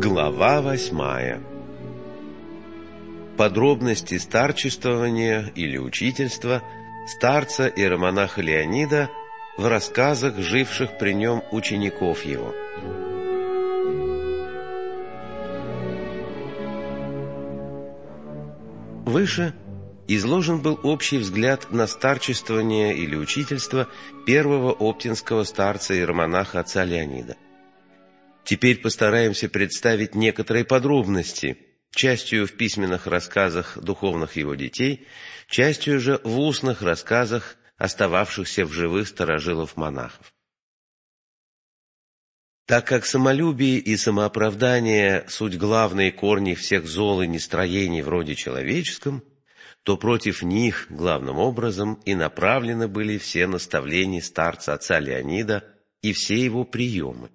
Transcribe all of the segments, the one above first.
Глава 8. Подробности старчествования или учительства старца иеромонаха Леонида в рассказах живших при нем учеников его. Выше изложен был общий взгляд на старчествование или учительство первого оптинского старца иеромонаха отца Леонида. Теперь постараемся представить некоторые подробности, частью в письменных рассказах духовных его детей, частью же в устных рассказах остававшихся в живых старожилов-монахов. Так как самолюбие и самооправдание – суть главные корни всех зол и нестроений в роде человеческом, то против них главным образом и направлены были все наставления старца отца Леонида и все его приемы.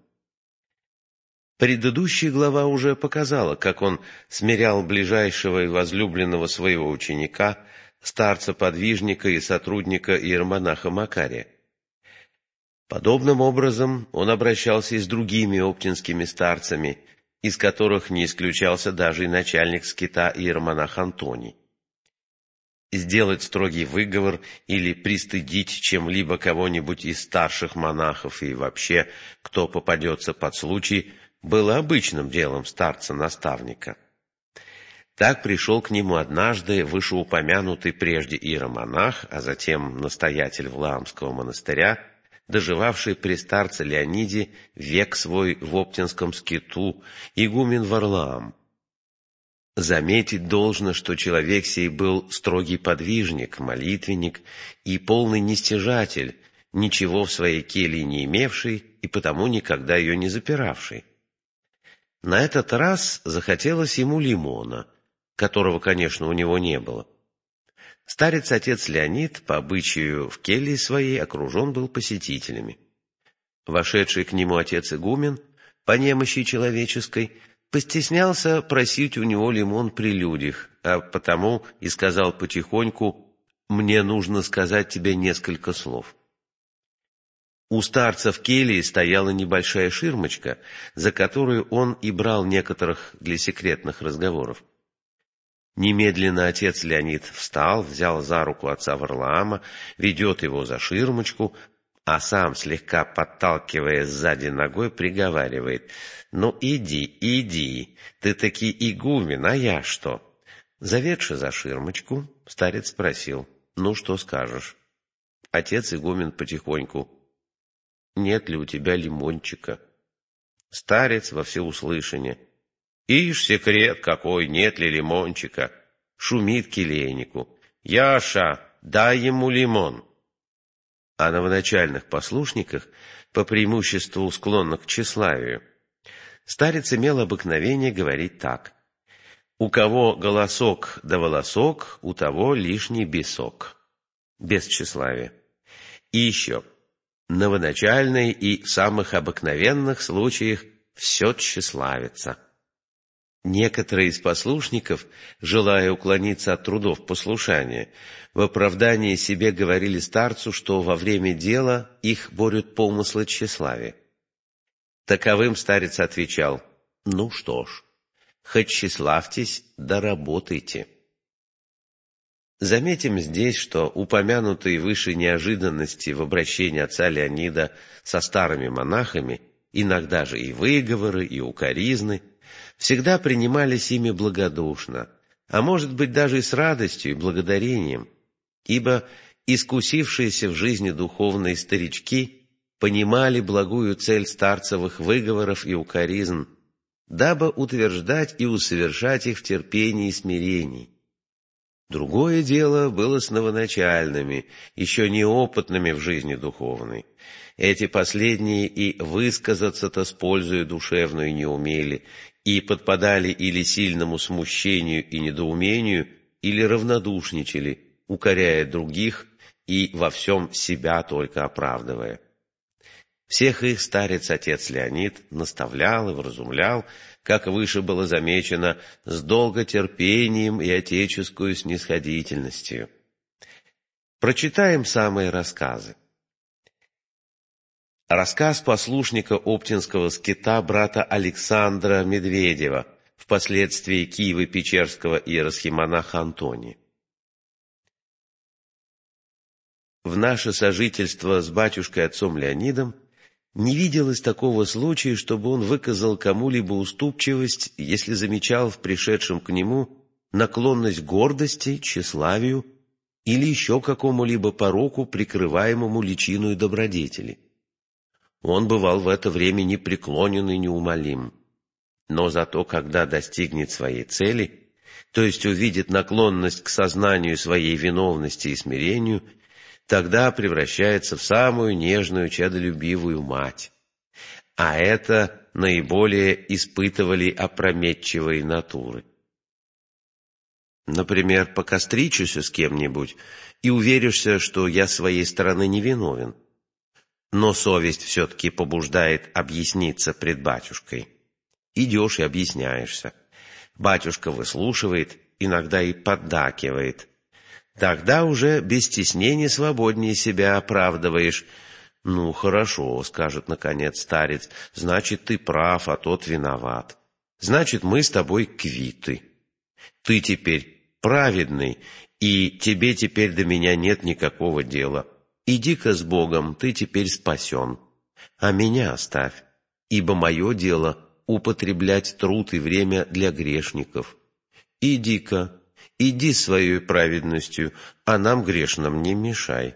Предыдущая глава уже показала, как он смирял ближайшего и возлюбленного своего ученика, старца-подвижника и сотрудника иеромонаха Макария. Подобным образом он обращался и с другими оптинскими старцами, из которых не исключался даже и начальник скита иеромонах Антоний. Сделать строгий выговор или пристыдить чем-либо кого-нибудь из старших монахов и вообще, кто попадется под случай, было обычным делом старца-наставника. Так пришел к нему однажды вышеупомянутый прежде иеромонах, а затем настоятель Валаамского монастыря, доживавший при старце Леониде век свой в оптинском скиту, игумен Варлаам. Заметить должно, что человек сей был строгий подвижник, молитвенник и полный нестяжатель, ничего в своей келье не имевший и потому никогда ее не запиравший. На этот раз захотелось ему лимона, которого, конечно, у него не было. Старец-отец Леонид, по обычаю в келье своей, окружен был посетителями. Вошедший к нему отец-игумен, по немощи человеческой, постеснялся просить у него лимон при людях, а потому и сказал потихоньку: «Мне нужно сказать тебе несколько слов». У старца в келье стояла небольшая ширмочка, за которую он и брал некоторых для секретных разговоров. Немедленно отец Леонид встал, взял за руку отца Варлаама, ведет его за ширмочку, а сам, слегка подталкивая сзади ногой, приговаривает: «Ну иди, иди, ты таки игумен, а я что?» Заведши за ширмочку, старец спросил: «Ну, что скажешь?» Отец игумен потихоньку: «Нет ли у тебя лимончика?» Старец во всеуслышание: «Ишь, секрет какой, нет ли лимончика!» Шумит келейнику: «Яша, дай ему лимон!» А новоначальных послушниках, по преимуществу склонных к тщеславию, старец имел обыкновение говорить так: «У кого голосок да волосок, у того лишний бесок». Без тщеславия. И еще: новоначальный и в самых обыкновенных случаях все тщеславится. Некоторые из послушников, желая уклониться от трудов послушания, в оправдании себе говорили старцу, что во время дела их борют помыслы тщеславия. Таковым старец отвечал: «Ну что ж, хоть тщеславьтесь, да работайте». Заметим здесь, что упомянутые выше неожиданности в обращении отца Леонида со старыми монахами, иногда же и выговоры, и укоризны, всегда принимались ими благодушно, а может быть даже и с радостью и благодарением, ибо искусившиеся в жизни духовные старички понимали благую цель старцевых выговоров и укоризн, дабы утверждать и усовершать их в терпении и смирении. Другое дело было с новоначальными, еще неопытными в жизни духовной. Эти последние и высказаться-то с пользою душевную не умели, и подпадали или сильному смущению и недоумению, или равнодушничали, укоряя других и во всем себя только оправдывая. Всех их старец-отец Леонид наставлял и вразумлял, как выше было замечено, с долготерпением и отеческую снисходительностью. Прочитаем самые рассказы. Рассказ послушника оптинского скита брата Александра Медведева, впоследствии Киево-Печерского иеросхимонаха Антония. В наше сожительство с батюшкой отцом Леонидом не виделось такого случая, чтобы он выказал кому-либо уступчивость, если замечал в пришедшем к нему наклонность к гордости, тщеславию или еще какому-либо пороку, прикрываемому личиною добродетели. Он бывал в это время непреклонен и неумолим. Но зато, когда достигнет своей цели, то есть увидит наклонность к сознанию своей виновности и смирению, тогда превращается в самую нежную, чадолюбивую мать. А это наиболее испытывали опрометчивые натуры. Например, покостричишься с кем-нибудь и уверишься, что я с своей стороны невиновен. Но совесть все-таки побуждает объясниться пред батюшкой. Идешь и объясняешься. Батюшка выслушивает, иногда и поддакивает. Тогда уже без стеснения свободнее себя оправдываешь. «Ну, хорошо», — скажет наконец старец, — «значит, ты прав, а тот виноват. Значит, мы с тобой квиты. Ты теперь праведный, и тебе теперь до меня нет никакого дела. Иди-ка с Богом, ты теперь спасен. А меня оставь, ибо мое дело — употреблять труд и время для грешников. Иди-ка, иди своей праведностью, а нам грешным не мешай».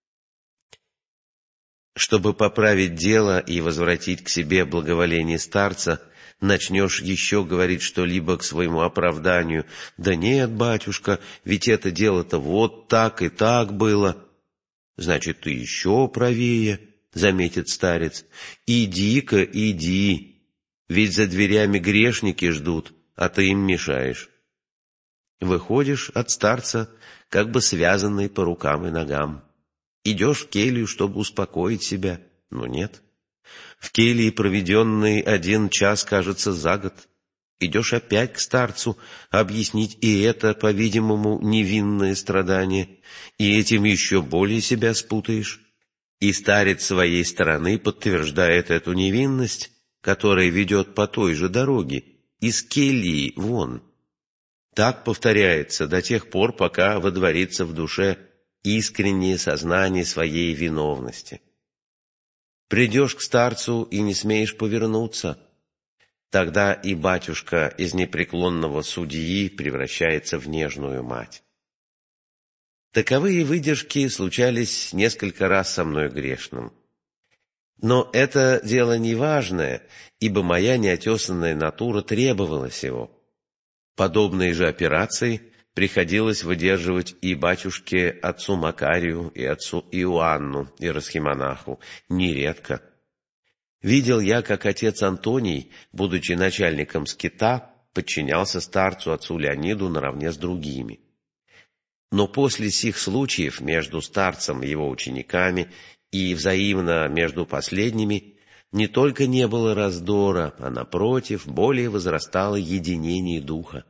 Чтобы поправить дело и возвратить к себе благоволение старца, начнешь еще говорить что-либо к своему оправданию. «Да нет, батюшка, ведь это дело-то вот так и так было». «Значит, ты еще правее», — заметит старец. «Иди-ка, иди, ведь за дверями грешники ждут, а ты им мешаешь». Выходишь от старца, как бы связанный по рукам и ногам. Идешь в келью, чтобы успокоить себя, но нет. В келье проведенный 1 час кажется за год. Идешь опять к старцу объяснить и это, по-видимому, невинное страдание, и этим еще более себя спутаешь. И старец своей стороны подтверждает эту невинность, которая ведет по той же дороге, из кельи вон. Так повторяется до тех пор, пока водворится в душе искреннее сознание своей виновности. Придешь к старцу и не смеешь повернуться, тогда и батюшка из непреклонного судьи превращается в нежную мать. Таковые выдержки случались несколько раз со мной грешным. Но это дело неважное, ибо моя неотесанная натура требовала сего. Подобные же операции приходилось выдерживать и батюшке отцу Макарию, и отцу Иоанну, иеросхимонаху, нередко. Видел я, как отец Антоний, будучи начальником скита, подчинялся старцу отцу Леониду наравне с другими. Но после сих случаев между старцем и его учениками и взаимно между последними не только не было раздора, а, напротив, более возрастало единение духа.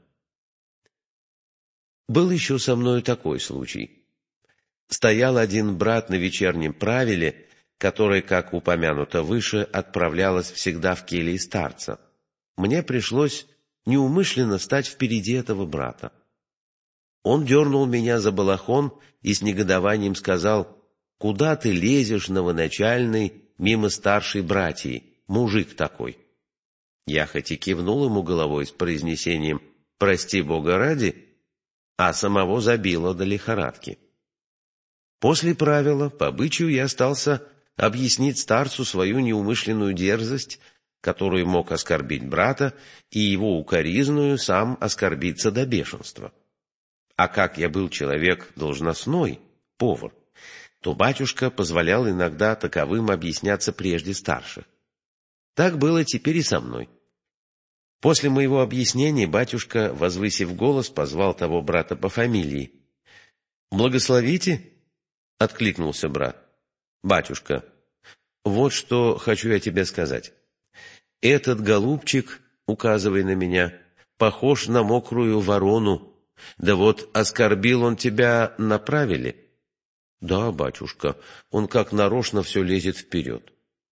Был еще со мною такой случай. Стоял один брат на вечернем правиле, который, как упомянуто выше, отправлялось всегда в кельи старца. Мне пришлось неумышленно стать впереди этого брата. Он дернул меня за балахон и с негодованием сказал: «Куда ты лезешь, новоначальный, мимо старшей братьи, мужик такой?» Я хоть и кивнул ему головой с произнесением «Прости Бога ради», а самого забило до лихорадки. После правила, по обычаю, я остался объяснить старцу свою неумышленную дерзость, которую мог оскорбить брата, и его укоризную сам оскорбиться до бешенства. А как я был человек должностной, повар, то батюшка позволял иногда таковым объясняться прежде старших. Так было теперь и со мной. После моего объяснения батюшка, возвысив голос, позвал того брата по фамилии. «Благословите?» — откликнулся брат. «Батюшка, вот что хочу я тебе сказать. Этот голубчик, указывая на меня, похож на мокрую ворону. Да вот оскорбил он тебя на правиле?» «Да, батюшка, он как нарочно все лезет вперед».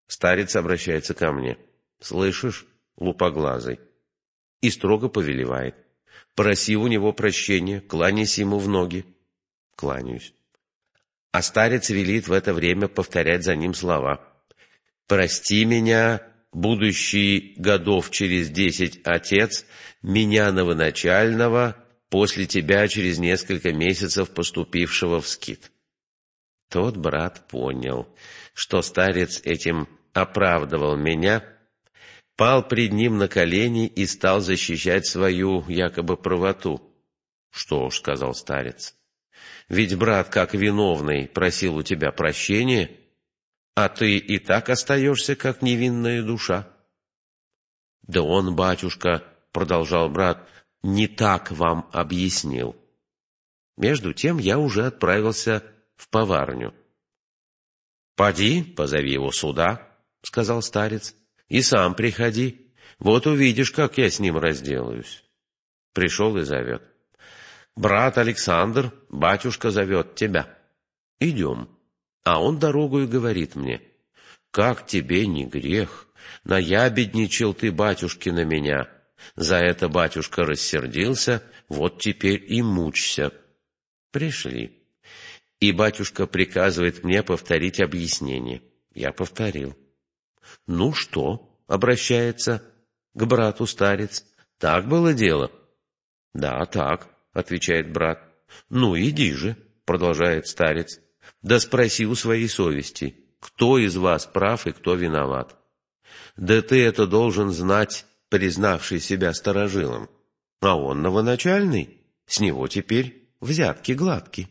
Старец обращается ко мне. «Слышишь, лупоглазый?» И строго повелевает. «Проси у него прощения, кланяйся ему в ноги». Кланяюсь. А старец велит в это время повторять за ним слова. «Прости меня, будущий годов через 10 отец, меня новоначального, после тебя через несколько месяцев поступившего в скит». Тот брат понял, что старец этим оправдывал меня, пал пред ним на колени и стал защищать свою якобы правоту. «Что ж», — сказал старец, — «ведь брат, как виновный, просил у тебя прощения, а ты и так остаешься, как невинная душа». «Да он, батюшка, — продолжал брат, — не так вам объяснил». Между тем я уже отправился в поварню. «Поди, позови его сюда, — сказал старец, — и сам приходи. Вот увидишь, как я с ним разделаюсь». Пришел и зовет. «Брат Александр, батюшка зовет тебя. Идем». А он дорогу и говорит мне: «Как тебе не грех? Наябедничал ты, батюшки, на меня. За это батюшка рассердился, вот теперь и мучься». Пришли. И батюшка приказывает мне повторить объяснение. Я повторил. «Ну что?» — обращается к брату старец. «Так было дело?» «Да, так», — отвечает брат. «Ну, иди же», — продолжает старец. «Да спроси у своей совести, кто из вас прав и кто виноват. Да ты это должен знать, признавший себя старожилом. А он новоначальный, с него теперь взятки гладки».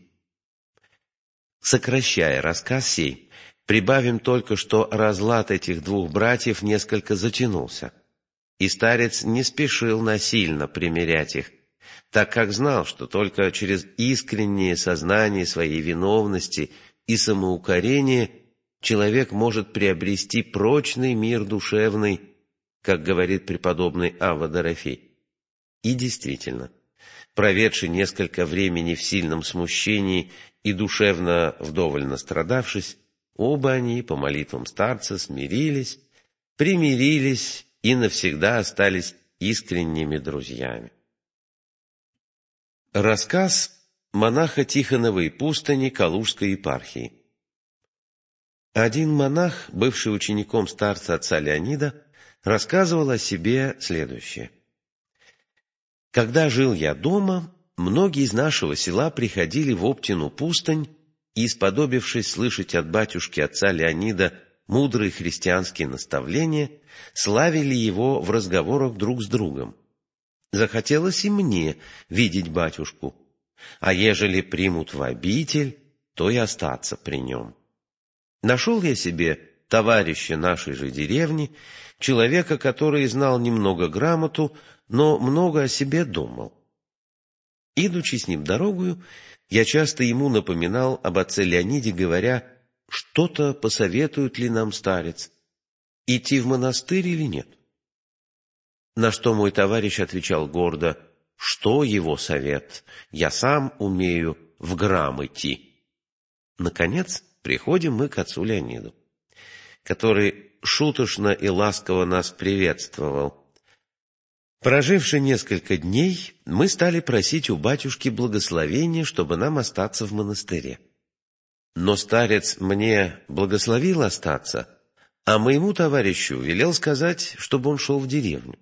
Сокращая рассказ сей, прибавим только, что разлад этих двух братьев несколько затянулся, и старец не спешил насильно примирять их, так как знал, что только через искреннее сознание своей виновности и самоукорение человек может приобрести прочный мир душевный, как говорит преподобный Авва Дорофей. И действительно, проведший несколько времени в сильном смущении и душевно вдоволь настрадавшись, оба они, по молитвам старца, смирились, примирились и навсегда остались искренними друзьями. Рассказ монаха Тихоновой пустыни Калужской епархии. Один монах, бывший учеником старца отца Леонида, рассказывал о себе следующее. «Когда жил я дома, многие из нашего села приходили в Оптину пустынь и, сподобившись слышать от батюшки отца Леонида мудрые христианские наставления, славили его в разговорах друг с другом. Захотелось и мне видеть батюшку, а ежели примут в обитель, то и остаться при нем. Нашел я себе товарища нашей же деревни, человека, который знал немного грамоту, но много о себе думал. Идучи с ним дорогою, я часто ему напоминал об отце Леониде, говоря: «Что-то посоветует ли нам старец? Идти в монастырь или нет?» На что мой товарищ отвечал гордо: «Что его совет? Я сам умею в грам идти». Наконец, приходим мы к отцу Леониду, который шуточно и ласково нас приветствовал. Проживши несколько дней, мы стали просить у батюшки благословения, чтобы нам остаться в монастыре. Но старец мне благословил остаться, а моему товарищу велел сказать, чтобы он шел в деревню.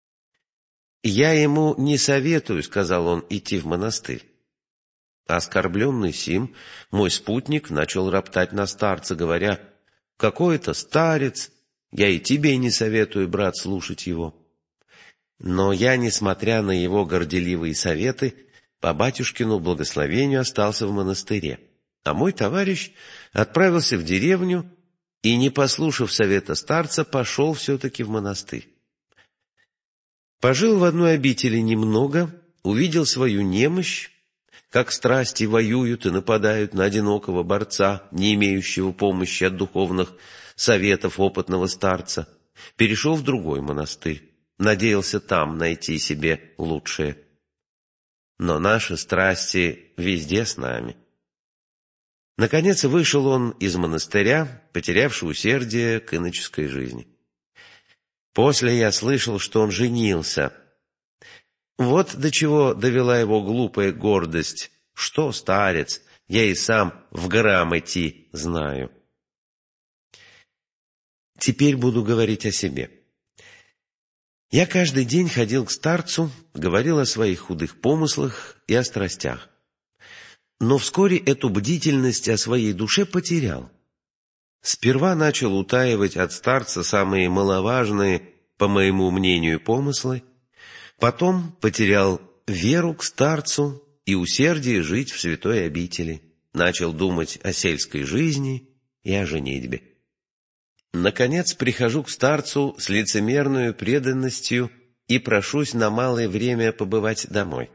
«Я ему не советую, — сказал он, — идти в монастырь». Оскорбленный сим, мой спутник начал роптать на старца, говоря: «Какой это старец! Я и тебе не советую, брат, слушать его». Но я, несмотря на его горделивые советы, по батюшкину благословению остался в монастыре, а мой товарищ отправился в деревню и, не послушав совета старца, пошел все-таки в монастырь. Пожил в одной обители немного, увидел свою немощь, как страсти воюют и нападают на одинокого борца, не имеющего помощи от духовных советов опытного старца, перешел в другой монастырь, надеялся там найти себе лучшее. Но наши страсти везде с нами. Наконец вышел он из монастыря, потерявший усердие к иноческой жизни. После я слышал, что он женился. Вот до чего довела его глупая гордость. Что, старец, я и сам в грамм идти знаю. Теперь буду говорить о себе. Я каждый день ходил к старцу, говорил о своих худых помыслах и о страстях. Но вскоре эту бдительность о своей душе потерял. Сперва начал утаивать от старца самые маловажные, по моему мнению, помыслы, потом потерял веру к старцу и усердие жить в святой обители, начал думать о сельской жизни и о женитьбе. Наконец прихожу к старцу с лицемерной преданностью и прошусь на малое время побывать домой.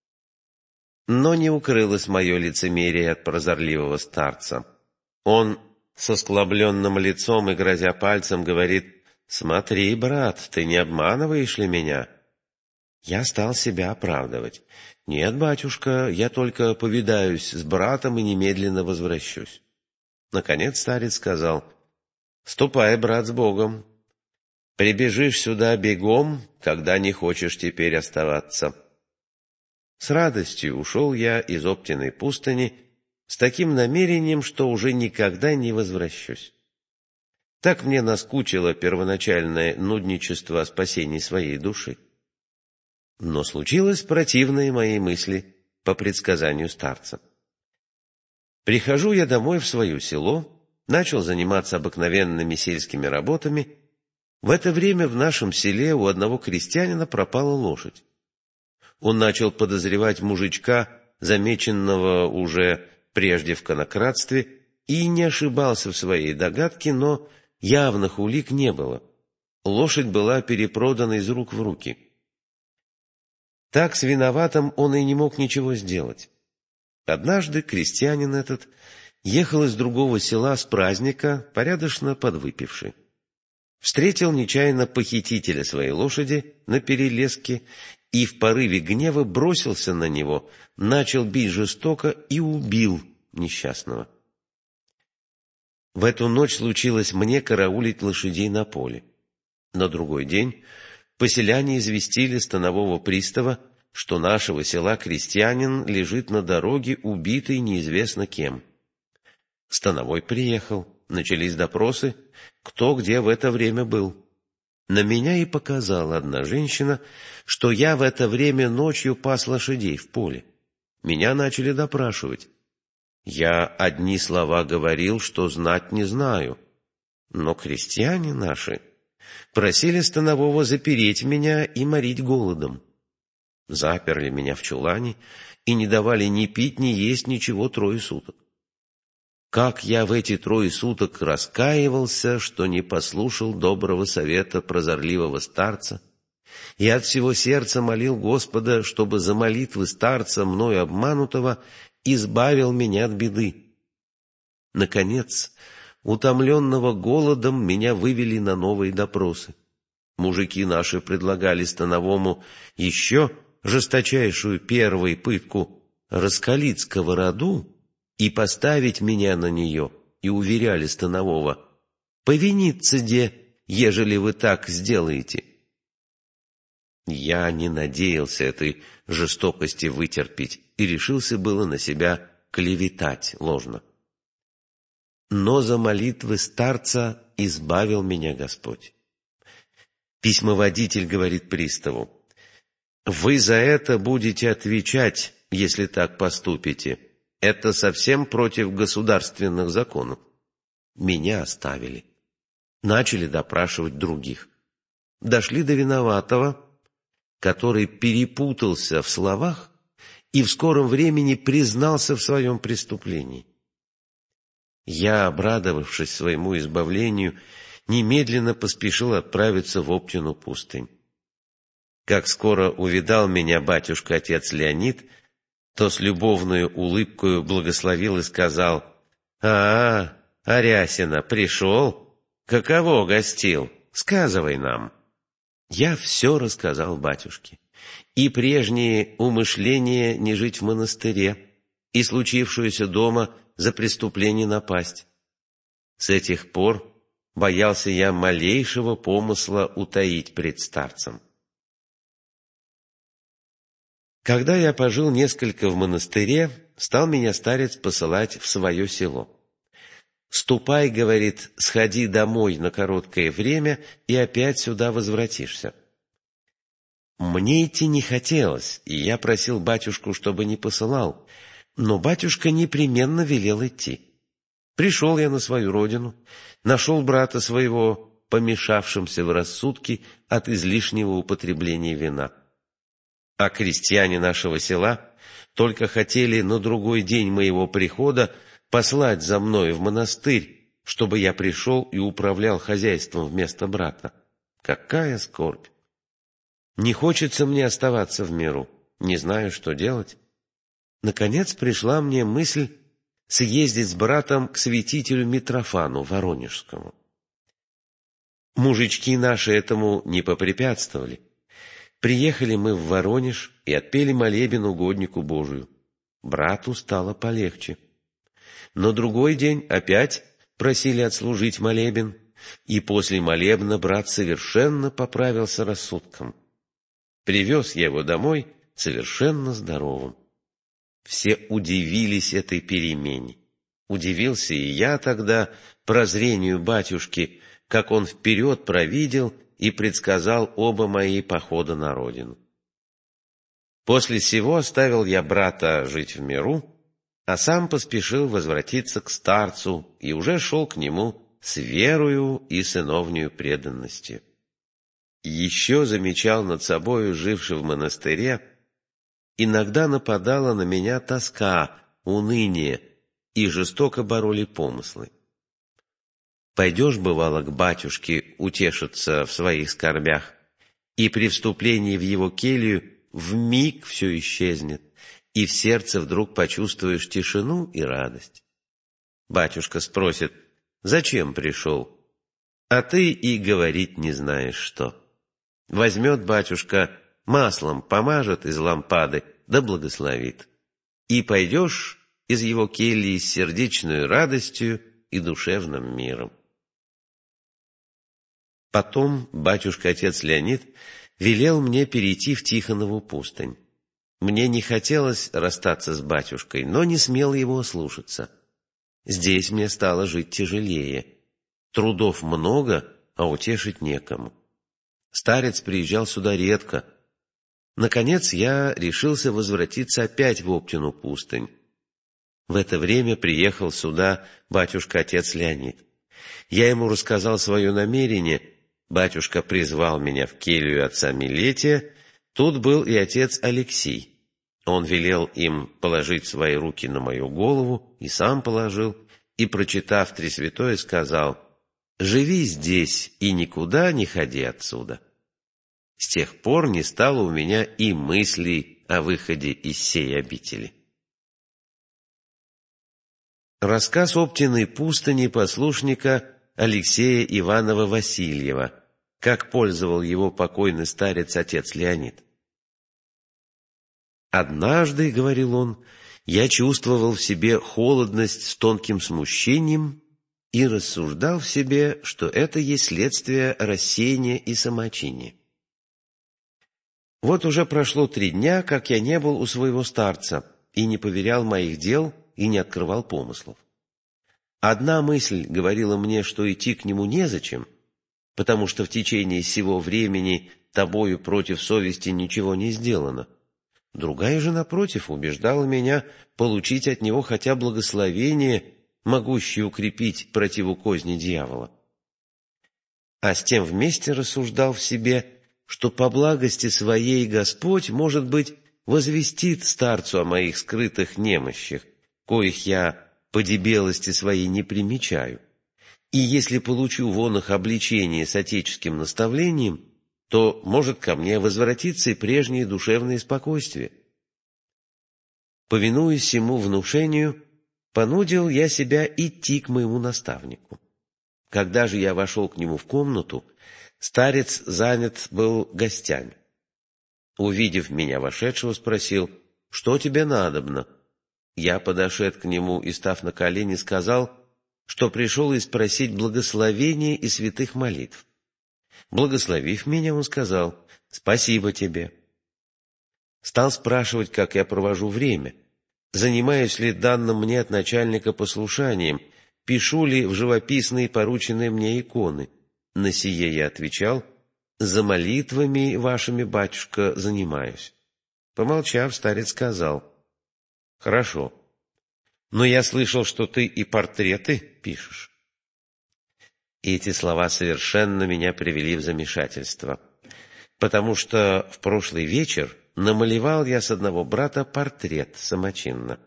Но не укрылось мое лицемерие от прозорливого старца. Он со склобленным лицом и грозя пальцем говорит: «Смотри, брат, ты не обманываешь ли меня?» Я стал себя оправдывать. «Нет, батюшка, я только повидаюсь с братом и немедленно возвращусь». Наконец старец сказал: «Ступай, брат, с Богом. Прибежишь сюда бегом, когда не хочешь теперь оставаться». С радостью ушел я из Оптиной пустыни с таким намерением, что уже никогда не возвращусь. Так мне наскучило первоначальное нудничество о спасении своей души. Но случилось противное моей мысли по предсказанию старца. Прихожу я домой в свое село, начал заниматься обыкновенными сельскими работами. В это время в нашем селе у одного крестьянина пропала лошадь. Он начал подозревать мужичка, замеченного уже прежде в конокрадстве, и не ошибался в своей догадке, но явных улик не было. Лошадь была перепродана из рук в руки. Так с виноватым он и не мог ничего сделать. Однажды крестьянин этот ехал из другого села с праздника, порядочно подвыпивший. Встретил нечаянно похитителя своей лошади на перелеске и в порыве гнева бросился на него, начал бить жестоко и убил несчастного. В эту ночь случилось мне караулить лошадей на поле. На другой день поселяне известили станового пристава, что нашего села крестьянин лежит на дороге, убитый неизвестно кем. Становой приехал, начались допросы, кто где в это время был. На меня и показала одна женщина, что я в это время ночью пас лошадей в поле. Меня начали допрашивать. Я одни слова говорил, что знать не знаю. Но крестьяне наши просили станового запереть меня и морить голодом. Заперли меня в чулане и не давали ни пить, ни есть ничего 3 суток. Как я в эти 3 суток раскаивался, что не послушал доброго совета прозорливого старца, и от всего сердца молил Господа, чтобы за молитвы старца, мною обманутого, избавил меня от беды. Наконец, утомленного голодом, меня вывели на новые допросы. Мужики наши предлагали становому еще жесточайшую первую пытку — раскалить сковороду и поставить меня на нее, и уверяли станового: «Повиниться де, ежели вы так сделаете». Я не надеялся этой жестокости вытерпеть и решился было на себя клеветать ложно. Но за молитвы старца избавил меня Господь. Письмоводитель говорит приставу: «Вы за это будете отвечать, если так поступите. Это совсем против государственных законов». Меня оставили. Начали допрашивать других. Дошли до виноватого, который перепутался в словах и в скором времени признался в своем преступлении. Я, обрадовавшись своему избавлению, немедленно поспешил отправиться в Оптину пустынь. Как скоро увидал меня батюшка-отец Леонид, то с любовной улыбкою благословил и сказал: Арясина, пришел? Каково гостил? Сказывай нам». Я все рассказал батюшке. И прежние умышления не жить в монастыре, и случившуюся дома за преступление напасть. С этих пор боялся я малейшего помысла утаить пред старцем. Когда я пожил несколько в монастыре, стал меня старец посылать в свое село. «Ступай, — говорит, — сходи домой на короткое время и опять сюда возвратишься». Мне идти не хотелось, и я просил батюшку, чтобы не посылал, но батюшка непременно велел идти. Пришел я на свою родину, нашел брата своего, помешавшимся в рассудке от излишнего употребления вина. А крестьяне нашего села только хотели на другой день моего прихода послать за мной в монастырь, чтобы я пришел и управлял хозяйством вместо брата. Какая скорбь! Не хочется мне оставаться в миру, не знаю, что делать. Наконец пришла мне мысль съездить с братом к святителю Митрофану Воронежскому. Мужички наши этому не попрепятствовали. Приехали мы в Воронеж и отпели молебен угоднику Божию. Брату стало полегче. На другой день опять просили отслужить молебен, и после молебна брат совершенно поправился рассудком. Привез я его домой совершенно здоровым. Все удивились этой перемене. Удивился и я тогда прозрению батюшки, как он вперед провидел и предсказал оба мои похода на родину. После сего оставил я брата жить в миру, а сам поспешил возвратиться к старцу и уже шел к нему с верою и сыновнею преданностью. Еще замечал над собою, живший в монастыре, иногда нападала на меня тоска, уныние, и жестоко бороли помыслы. Пойдешь, бывало, к батюшке утешиться в своих скорбях, и при вступлении в его келью вмиг все исчезнет, и в сердце вдруг почувствуешь тишину и радость. Батюшка спросит: «Зачем пришел?» А ты и говорить не знаешь что. Возьмет батюшка, маслом помажет из лампады, да благословит. И пойдешь из его кельи с сердечной радостью и душевным миром. Потом батюшка-отец Леонид велел мне перейти в Тихонову пустынь. Мне не хотелось расстаться с батюшкой, но не смел его ослушаться. Здесь мне стало жить тяжелее. Трудов много, а утешить некому. Старец приезжал сюда редко. Наконец я решился возвратиться опять в Оптину пустынь. В это время приехал сюда батюшка-отец Леонид. Я ему рассказал свое намерение. Батюшка призвал меня в келью отца Милетия. Тут был и отец Алексий. Он велел им положить свои руки на мою голову, и сам положил, и, прочитав Тресвятое, сказал: «Живи здесь и никуда не ходи отсюда». С тех пор не стало у меня и мыслей о выходе из сей обители. Рассказ Оптиной пустыни послушника Алексея Иванова Васильева, как пользовал его покойный старец-отец Леонид. «Однажды, — говорил он, — я чувствовал в себе холодность с тонким смущением и рассуждал в себе, что это есть следствие рассеяния и самочиния. Вот уже прошло 3 дня, как я не был у своего старца и не поверял моих дел и не открывал помыслов. Одна мысль говорила мне, что идти к нему незачем, потому что в течение сего времени тобою против совести ничего не сделано. Другая же, напротив, убеждала меня получить от него хотя благословение, могущее укрепить противу козни дьявола. А с тем вместе рассуждал в себе, что по благости своей Господь, может быть, возвестит старцу о моих скрытых немощах, коих я по дебелости своей не примечаю, и если получу вон их обличение с отеческим наставлением, то может ко мне возвратиться и прежнее душевное спокойствие. Повинуясь сему внушению, понудил я себя идти к моему наставнику. Когда же я вошел к нему в комнату, старец занят был гостями. Увидев меня вошедшего, спросил: «Что тебе надобно?» Я подошед к нему и, став на колени, сказал, что пришел и спросить благословения и святых молитв. Благословив меня, он сказал: «Спасибо тебе». Стал спрашивать, как я провожу время, занимаюсь ли данным мне от начальника послушанием, пишу ли в живописные порученные мне иконы. На сие я отвечал: «За молитвами вашими, батюшка, занимаюсь». Помолчав, старец сказал: «Хорошо, но я слышал, что ты и портреты пишешь». Эти слова совершенно меня привели в замешательство, потому что в прошлый вечер намалевал я с одного брата портрет самочинно.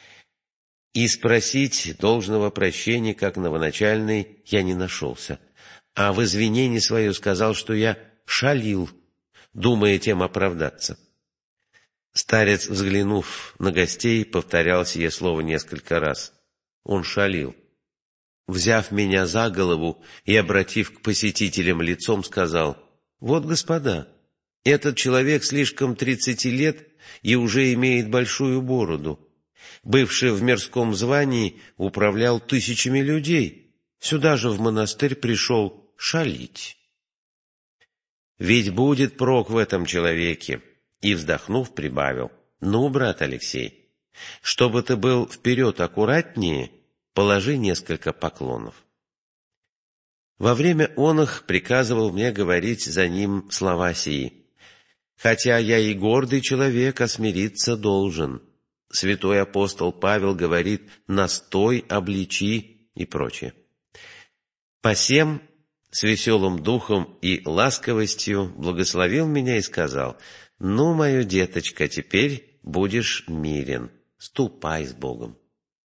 И спросить должного прощения, как новоначальный, я не нашелся, а в извинении свое сказал, что я шалил, думая тем оправдаться. Старец, взглянув на гостей, повторял сие слово несколько раз. Он шалил. Взяв меня за голову и обратив к посетителям лицом, сказал: «Вот, господа, этот человек слишком 30 лет и уже имеет большую бороду. Бывший в мирском звании, управлял тысячами людей. Сюда же в монастырь пришел шалить. Ведь будет прок в этом человеке». И, вздохнув, прибавил: «Ну, брат Алексей, чтобы ты был вперед аккуратнее, положи несколько поклонов». Во время оных приказывал мне говорить за ним слова сии: «Хотя я и гордый человек, а смириться должен». Святой апостол Павел говорит: «Настой, обличи» и прочее. Посем с веселым духом и ласковостью благословил меня и сказал: «Ну, мое деточка, теперь будешь мирен. Ступай с Богом».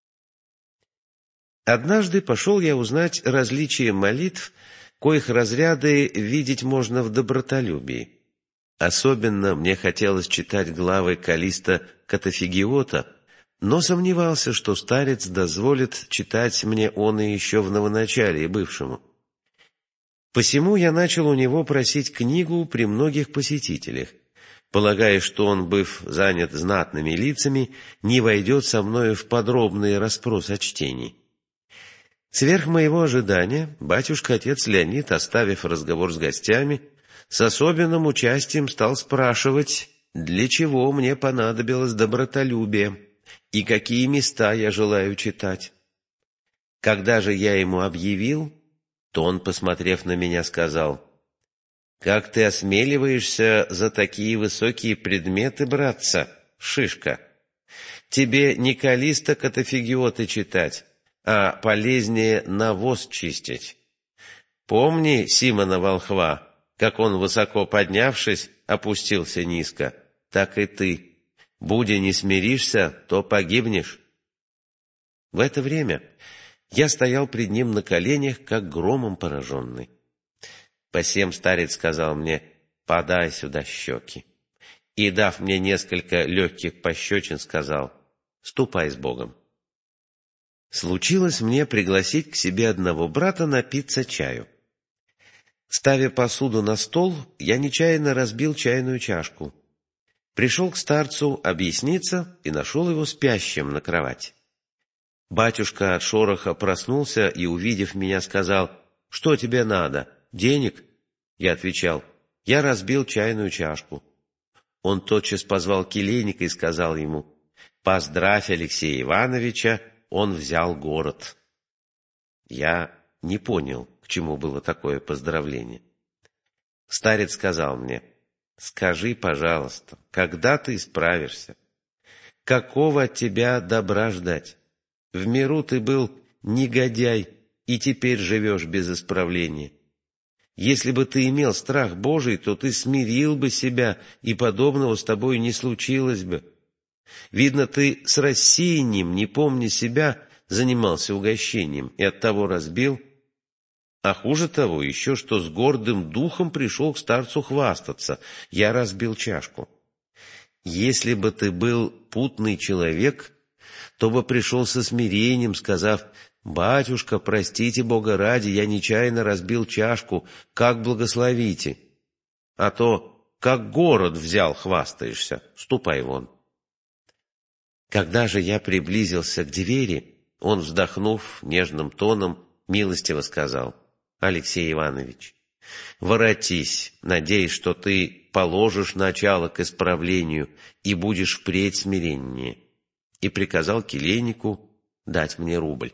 Однажды пошел я узнать различия молитв, коих разряды видеть можно в добротолюбии. Особенно мне хотелось читать главы Каллиста Катафигиота, но сомневался, что старец дозволит читать мне он и еще в новоначалии бывшему. Посему я начал у него просить книгу при многих посетителях, полагая, что он, быв занят знатными лицами, не войдет со мною в подробный расспрос о чтении. Сверх моего ожидания батюшка-отец Леонид, оставив разговор с гостями, с особенным участием стал спрашивать, для чего мне понадобилось добротолюбие и какие места я желаю читать. Когда же я ему объявил, то он, посмотрев на меня, сказал: «Как ты осмеливаешься за такие высокие предметы браться, шишка? Тебе не Каллиста Катафигиоты читать, а полезнее навоз чистить. Помни Симона Волхва, как он, высоко поднявшись, опустился низко, так и ты. Будь не смиришься, то погибнешь». В это время я стоял пред ним на коленях, как громом пораженный. Посем старец сказал мне: «Подай сюда щеки». И, дав мне несколько легких пощечин, сказал: «Ступай с Богом». Случилось мне пригласить к себе одного брата напиться чаю. Ставя посуду на стол, я нечаянно разбил чайную чашку. Пришел к старцу объясниться и нашел его спящим на кровати. Батюшка от шороха проснулся и, увидев меня, сказал: «Что тебе надо? Денег?» Я отвечал: «Я разбил чайную чашку». Он тотчас позвал келейника и сказал ему: «Поздравь Алексея Ивановича, он взял город». Я не понял, к чему было такое поздравление. Старец сказал мне: «Скажи, пожалуйста, когда ты исправишься? Какого от тебя добра ждать? В миру ты был негодяй и теперь живешь без исправления. Если бы ты имел страх Божий, то ты смирил бы себя, и подобного с тобой не случилось бы. Видно, ты с рассеянием, не помня себя, занимался угощением и оттого разбил. А хуже того еще, что с гордым духом пришел к старцу хвастаться: я разбил чашку. Если бы ты был путный человек, то бы пришел со смирением, сказав: «Батюшка, простите Бога ради, я нечаянно разбил чашку, как благословите?» А то, как город взял, хвастаешься, ступай вон. Когда же я приблизился к двери, он, вздохнув нежным тоном, милостиво сказал: «Алексей Иванович, воротись, надеясь, что ты положишь начало к исправлению и будешь впредь смиреннее», и приказал келейнику дать мне рубль.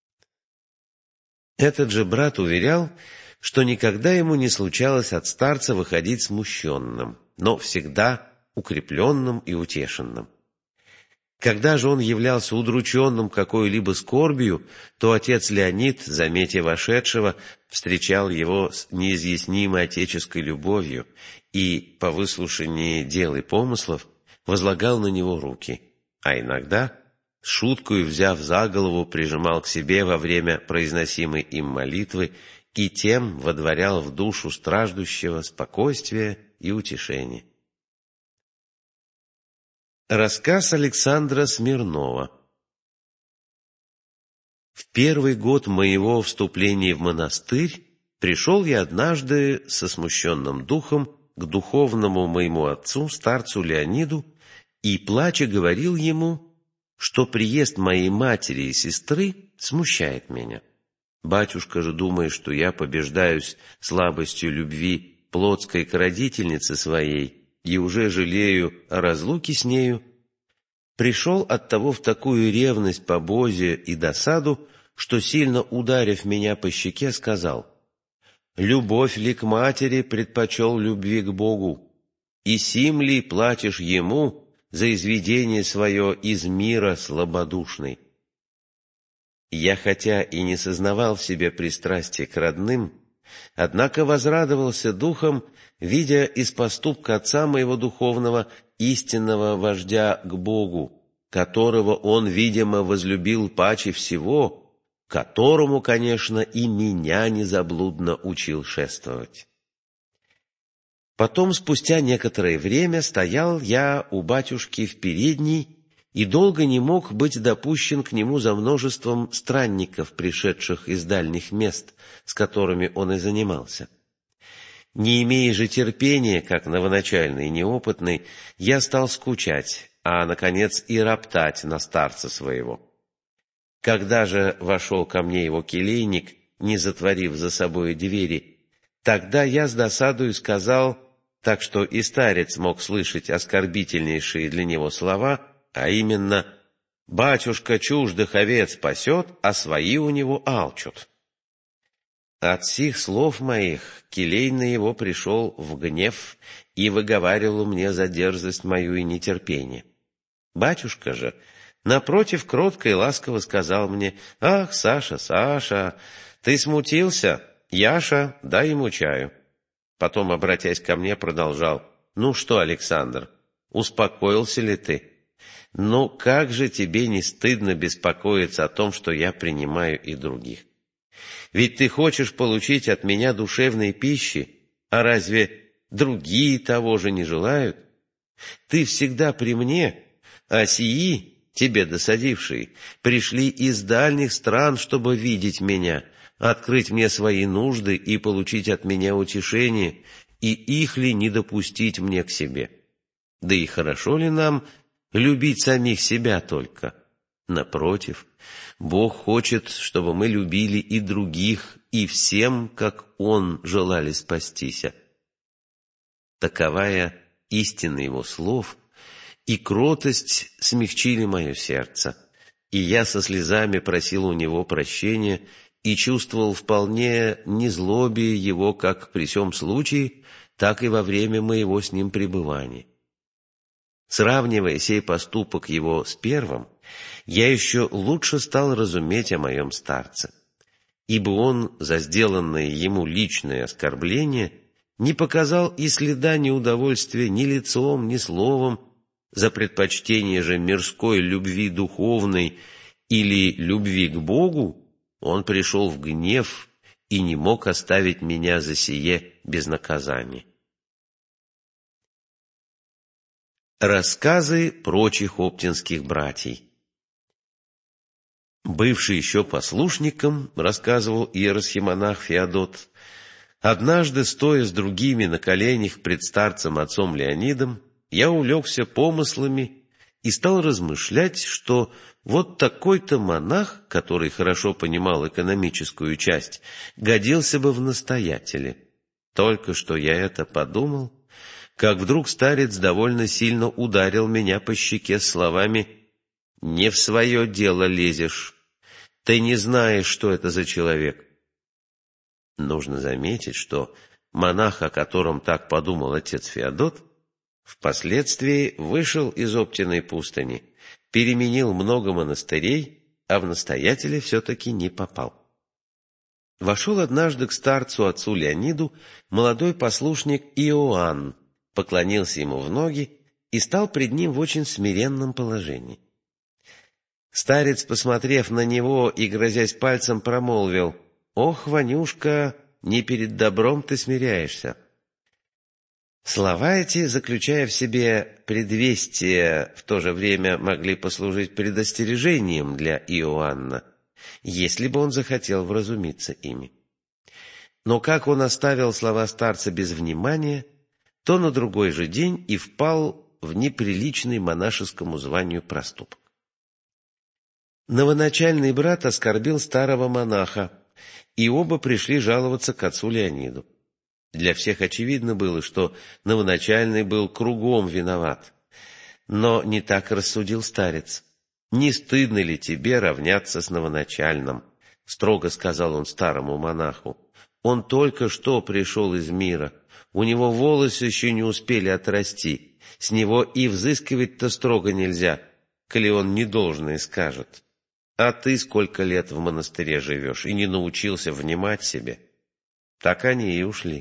Этот же брат уверял, что никогда ему не случалось от старца выходить смущенным, но всегда укрепленным и утешенным. Когда же он являлся удрученным какой-либо скорбью, то отец Леонид, заметив вошедшего, встречал его с неизъяснимой отеческой любовью и, по выслушании дел и помыслов, возлагал на него руки, а иногда, с шуткою взяв за голову, прижимал к себе во время произносимой им молитвы и тем водворял в душу страждущего спокойствие и утешение. Рассказ Александра Смирнова. В первый год моего вступления в монастырь пришел я однажды со смущенным духом к духовному моему отцу, старцу Леониду, и, плача, говорил ему, что приезд моей матери и сестры смущает меня. Батюшка же, думая, что я побеждаюсь слабостью любви плотской к родительнице своей и уже жалею о разлуке с нею, пришел оттого в такую ревность по бозе и досаду, что, сильно ударив меня по щеке, сказал: «Любовь ли к матери предпочел любви к Богу? И сим ли платишь ему за изведение свое из мира слабодушный?» Я, хотя и не сознавал в себе пристрастия к родным, однако возрадовался духом, видя из поступка отца моего духовного истинного вождя к Богу, которого он, видимо, возлюбил паче всего, которому, конечно, и меня незаблудно учил шествовать. Потом, спустя некоторое время, стоял я у батюшки в передней и долго не мог быть допущен к нему за множеством странников, пришедших из дальних мест, с которыми он и занимался. Не имея же терпения, как новоначальный и неопытный, я стал скучать, а, наконец, и роптать на старца своего. Когда же вошел ко мне его келейник, не затворив за собой двери, тогда я с досадою сказал, так что и старец мог слышать оскорбительнейшие для него слова, а именно: «Батюшка чуждых овец пасет, а свои у него алчут». От сих слов моих келейный его пришел в гнев и выговаривал мне за дерзость мою и нетерпение. Батюшка же, напротив, кротко и ласково сказал мне: «Ах, Саша, Саша, ты смутился? Яша, дай ему чаю». Потом, обратясь ко мне, продолжал: «Ну что, Александр, успокоился ли ты? Ну как же тебе не стыдно беспокоиться о том, что я принимаю и других? Ведь ты хочешь получить от меня душевной пищи, а разве другие того же не желают? Ты всегда при мне, а сии, тебе досадившие, пришли из дальних стран, чтобы видеть меня, открыть мне свои нужды и получить от меня утешение, и их ли не допустить мне к себе? Да и хорошо ли нам любить самих себя только? Напротив, Бог хочет, чтобы мы любили и других, и всем, как Он, желали спастися». Таковая истина Его слов и кротость смягчили мое сердце, и я со слезами просил у Него прощения и чувствовал вполне незлобие Его как при сём случае, так и во время моего с Ним пребывания. Сравнивая сей поступок его с первым, я еще лучше стал разуметь о моем старце, ибо он за сделанное ему личное оскорбление не показал и следа неудовольствия ни лицом, ни словом, за предпочтение же мирской любви духовной или любви к Богу он пришел в гнев и не мог оставить меня за сие без наказания. Рассказы прочих оптинских братьев. Бывший еще послушником, рассказывал иеросхимонах Феодот, однажды, стоя с другими на коленях пред старцем отцом Леонидом, я увлекся помыслами и стал размышлять, что вот такой-то монах, который хорошо понимал экономическую часть, годился бы в настоятеле. Только что я это подумал, как вдруг старец довольно сильно ударил меня по щеке словами: «Не в свое дело лезешь, ты не знаешь, что это за человек». Нужно заметить, что монах, о котором так подумал отец Феодот, впоследствии вышел из Оптиной пустыни, переменил много монастырей, а в настоятеля все-таки не попал. Вошел однажды к старцу отцу Леониду молодой послушник Иоанн, поклонился ему в ноги и стал пред ним в очень смиренном положении. Старец, посмотрев на него и грозясь пальцем, промолвил: «Ох, Ванюшка, не перед добром ты смиряешься». Слова эти, заключая в себе предвестие, в то же время могли послужить предостережением для Иоанна, если бы он захотел вразумиться ими. Но как он оставил слова старца без внимания, то на другой же день и впал в неприличный монашескому званию проступок. Новоначальный брат оскорбил старого монаха, и оба пришли жаловаться к отцу Леониду. Для всех очевидно было, что новоначальный был кругом виноват. Но не так рассудил старец. «Не стыдно ли тебе равняться с новоначальным?» — строго сказал он старому монаху. «Он только что пришел из мира, у него волосы еще не успели отрасти, с него и взыскивать-то строго нельзя, коли он недолжное скажет. А ты сколько лет в монастыре живешь и не научился внимать себе?» Так они и ушли.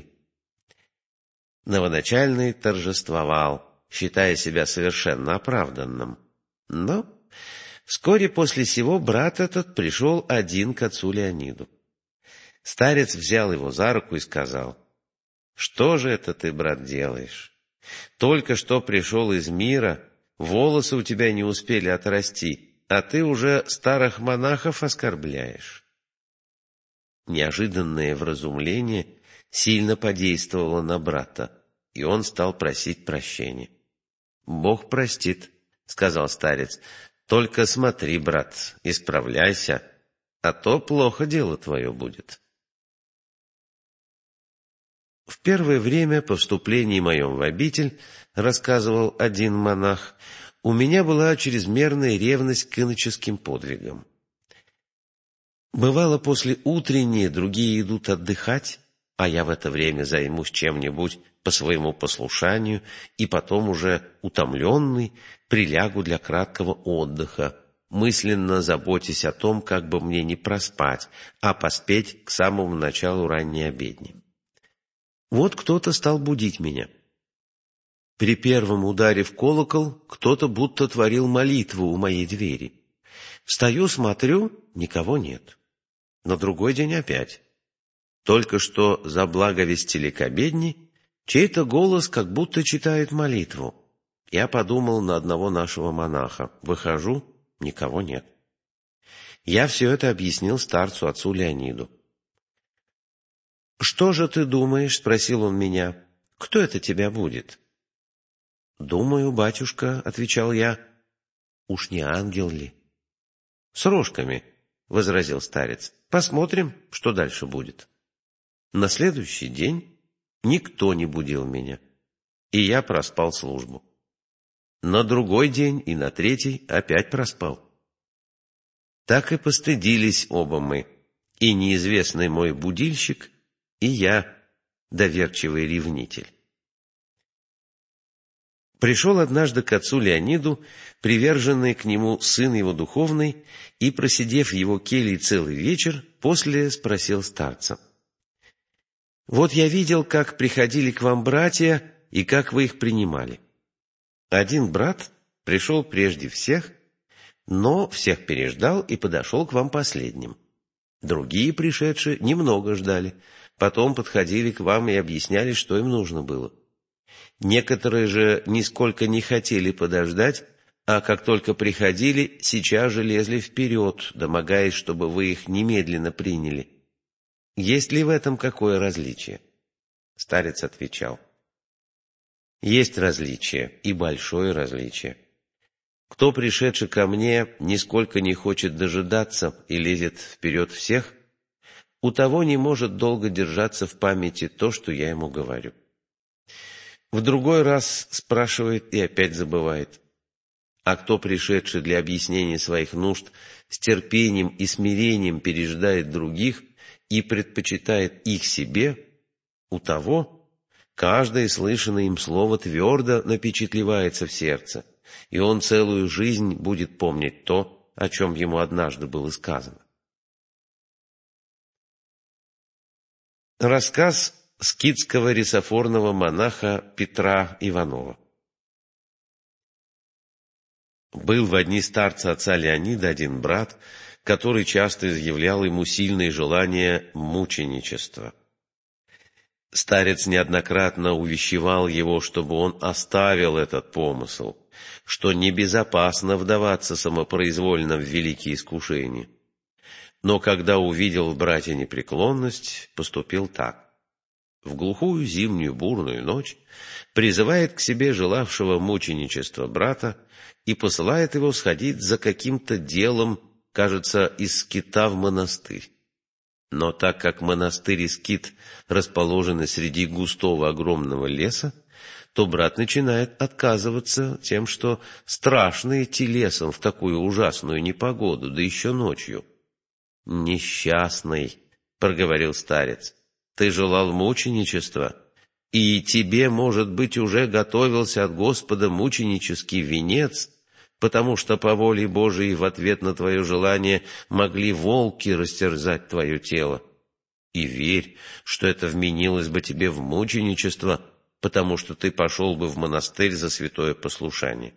Новоначальный торжествовал, считая себя совершенно оправданным. Но вскоре после сего брат этот пришел один к отцу Леониду. Старец взял его за руку и сказал: «Что же это ты, брат, делаешь? Только что пришел из мира, волосы у тебя не успели отрасти, а ты уже старых монахов оскорбляешь». Неожиданное вразумление сильно подействовало на брата, и он стал просить прощения. «Бог простит», — сказал старец, — «только смотри, брат, исправляйся, а то плохо дело твое будет». В первое время по вступлении моем в обитель, рассказывал один монах, у меня была чрезмерная ревность к иноческим подвигам. Бывало, после утренней другие идут отдыхать, а я в это время займусь чем-нибудь по своему послушанию и потом уже утомленный прилягу для краткого отдыха, мысленно заботясь о том, как бы мне не проспать, а поспеть к самому началу ранней обедни. Вот кто-то стал будить меня. При первом ударе в колокол кто-то будто творил молитву у моей двери. Встаю, смотрю, никого нет. На другой день опять. Только что заблаговестили к обедне, чей-то голос как будто читает молитву. Я подумал на одного нашего монаха. Выхожу, никого нет. Я все это объяснил старцу отцу Леониду. «Что же ты думаешь?» — спросил он меня. «Кто это тебя будет?» «Думаю, батюшка», — отвечал я. «Уж не ангел ли?» «С рожками», — возразил старец. «Посмотрим, что дальше будет». На следующий день никто не будил меня, и я проспал службу. На другой день и на третий опять проспал. Так и постыдились оба мы, и неизвестный мой будильщик, и я, доверчивый ревнитель. Пришел однажды к отцу Леониду приверженный к нему сын его духовный, и, просидев в его келье целый вечер, после спросил старца: «Вот я видел, как приходили к вам братья, и как вы их принимали. Один брат пришел прежде всех, но всех переждал и подошел к вам последним. Другие, пришедшие, немного ждали, потом подходили к вам и объясняли, что им нужно было. Некоторые же нисколько не хотели подождать, а как только приходили, сейчас же лезли вперед, домогаясь, чтобы вы их немедленно приняли. Есть ли в этом какое различие?» Старец отвечал: «Есть различие, и большое различие. Кто, пришедший ко мне, нисколько не хочет дожидаться и лезет вперед всех, у того не может долго держаться в памяти то, что я ему говорю. В другой раз спрашивает и опять забывает. А кто, пришедший для объяснения своих нужд, с терпением и смирением пережидает других и предпочитает их себе, у того каждое слышанное им слово твердо напечатлевается в сердце, и он целую жизнь будет помнить то, о чем ему однажды было сказано. Рассказ скитского рисофорного монаха Петра Иванова. Был в одни старца отца Леонида один брат, который часто изъявлял ему сильное желание мученичества. Старец неоднократно увещевал его, чтобы он оставил этот помысл, что небезопасно вдаваться самопроизвольно в великие искушения. Но когда увидел в брате непреклонность, поступил так. В глухую зимнюю бурную ночь призывает к себе желавшего мученичества брата и посылает его сходить за каким-то делом, кажется, из скита в монастырь. Но так как монастырь и скит расположены среди густого огромного леса, то брат начинает отказываться тем, что страшно идти лесом в такую ужасную непогоду, да еще ночью. «Несчастный», — проговорил старец, — «ты желал мученичества, и тебе, может быть, уже готовился от Господа мученический венец, потому что по воле Божией в ответ на твое желание могли волки растерзать твое тело. И верь, что это вменилось бы тебе в мученичество, потому что ты пошел бы в монастырь за святое послушание».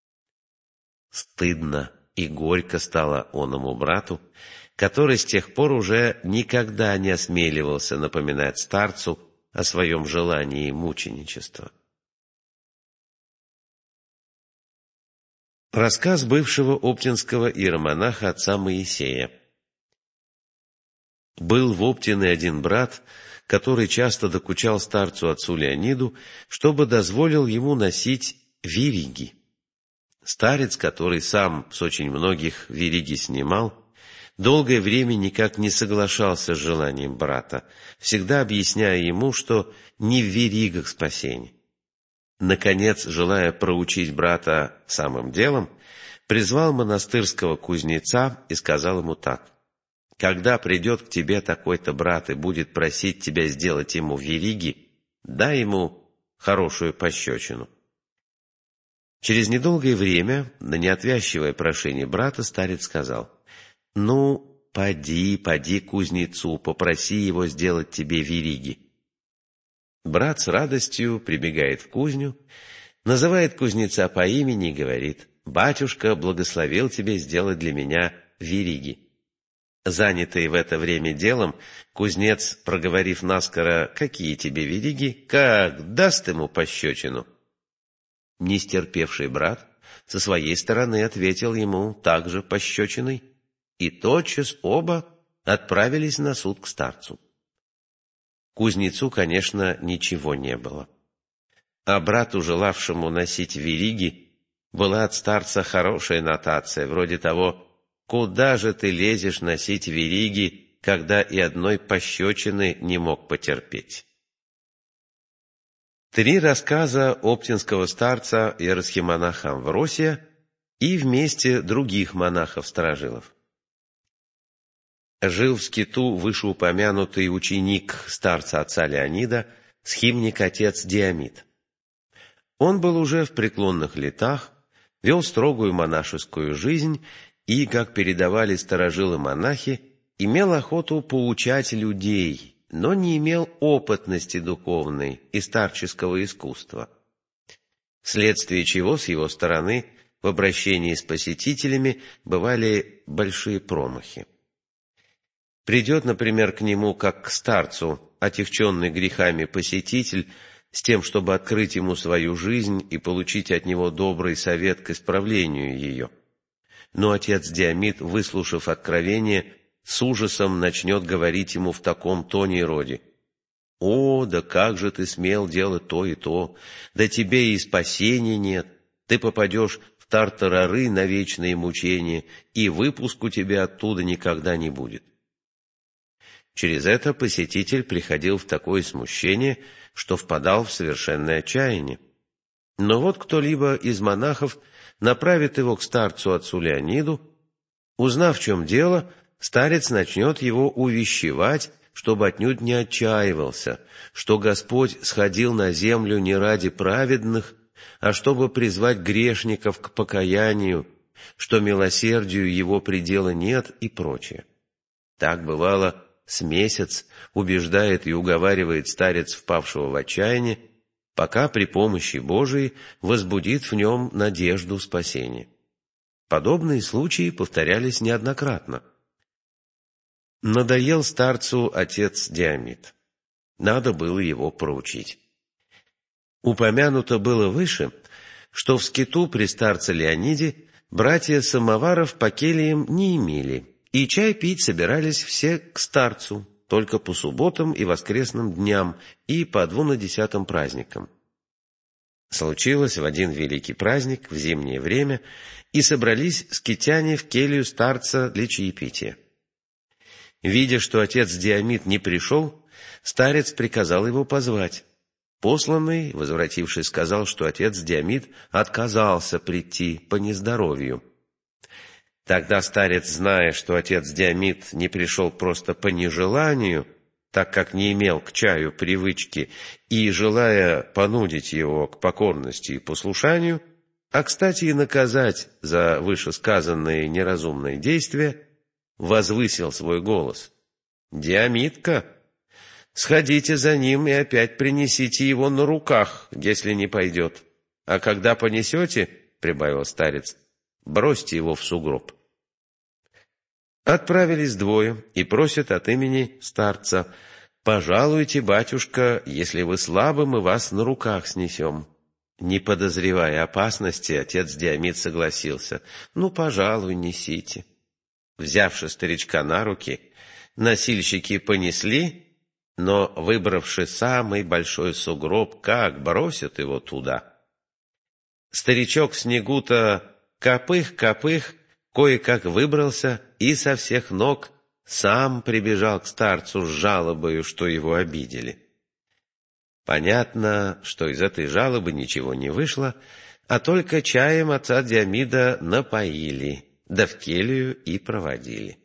Стыдно и горько стало оному брату, который с тех пор уже никогда не осмеливался напоминать старцу о своем желании мученичества. Рассказ бывшего оптинского иеромонаха отца Моисея. Был в Оптине один брат, который часто докучал старцу отцу Леониду, чтобы дозволил ему носить вериги. Старец, который сам с очень многих вериги снимал, долгое время никак не соглашался с желанием брата, всегда объясняя ему, что не в веригах спасение. Наконец, желая проучить брата самым делом, призвал монастырского кузнеца и сказал ему так: «Когда придет к тебе такой-то брат и будет просить тебя сделать ему вериги, дай ему хорошую пощечину». Через недолгое время, на неотвязчивое прошение брата, старец сказал: «Ну, поди к кузнецу, попроси его сделать тебе вериги». Брат с радостью прибегает в кузню, называет кузнеца по имени и говорит: «Батюшка благословил тебе сделать для меня вериги». Занятый в это время делом, кузнец, проговорив наскоро: «Какие тебе вериги?», как даст ему пощечину. Не стерпевший брат со своей стороны ответил ему также пощечиной, и тотчас оба отправились на суд к старцу. Кузнецу, конечно, ничего не было. А брату, желавшему носить вериги, была от старца хорошая нотация, вроде того: «Куда же ты лезешь носить вериги, когда и одной пощечины не мог потерпеть?» 3 рассказа оптинского старца иеросхимонаха Амвросия и вместе других монахов-старожилов. Жил в скиту вышеупомянутый ученик старца отца Леонида, схимник-отец Диамид. Он был уже в преклонных летах, вел строгую монашескую жизнь и, как передавали старожилы-монахи, имел охоту поучать людей, но не имел опытности духовной и старческого искусства, вследствие чего с его стороны в обращении с посетителями бывали большие промахи. Придет, например, к нему, как к старцу, отягченный грехами посетитель, с тем, чтобы открыть ему свою жизнь и получить от него добрый совет к исправлению ее. Но отец Диамид, выслушав откровение, с ужасом начнет говорить ему в таком тоне и роде: «О, да как же ты смел делать то и то, да тебе и спасения нет, ты попадешь в тартарары на вечные мучения, и выпуску тебя оттуда никогда не будет. Через это посетитель приходил в такое смущение, что впадал в совершенное отчаяние. Но вот кто-либо из монахов направит его к старцу отцу Леониду. Узнав, в чем дело, старец начнет его увещевать, чтобы отнюдь не отчаивался, что Господь сходил на землю не ради праведных, а чтобы призвать грешников к покаянию, что милосердию его предела нет и прочее. Так бывало с месяц, убеждает и уговаривает старец впавшего в отчаяние, пока при помощи Божией возбудит в нем надежду спасения. Подобные случаи повторялись неоднократно. Надоел старцу отец Диамид. Надо было его проучить. Упомянуто было выше, что в скиту при старце Леониде братья самоваров по кельям не имели, и чай пить собирались все к старцу, только по субботам и воскресным дням и по 12 праздникам. Случилось в один великий праздник в зимнее время, и собрались скитяне в келью старца для чаепития. Видя, что отец Диамид не пришел, старец приказал его позвать. Посланный, возвратившись, сказал, что отец Диамид отказался прийти по нездоровью. Тогда старец, зная, что отец Диамид не пришел просто по нежеланию, так как не имел к чаю привычки, и, желая понудить его к покорности и послушанию, а, кстати, и наказать за вышесказанные неразумные действия, возвысил свой голос: «Диамидка, сходите за ним и опять принесите его на руках, если не пойдет. А когда понесете, — прибавил старец, — бросьте его в сугроб». Отправились двое и просят от имени старца: «Пожалуйте, батюшка, если вы слабы, мы вас на руках снесем». Не подозревая опасности, отец Диамид согласился: «Ну, пожалуй, несите». Взявши старичка на руки, носильщики понесли, но, выбравши самый большой сугроб, как бросят его туда. Старичок в снегу-то копых-копых кое-как выбрался и со всех ног сам прибежал к старцу с жалобою, что его обидели. Понятно, что из этой жалобы ничего не вышло, а только чаем отца Диамида напоили, да в келью и проводили.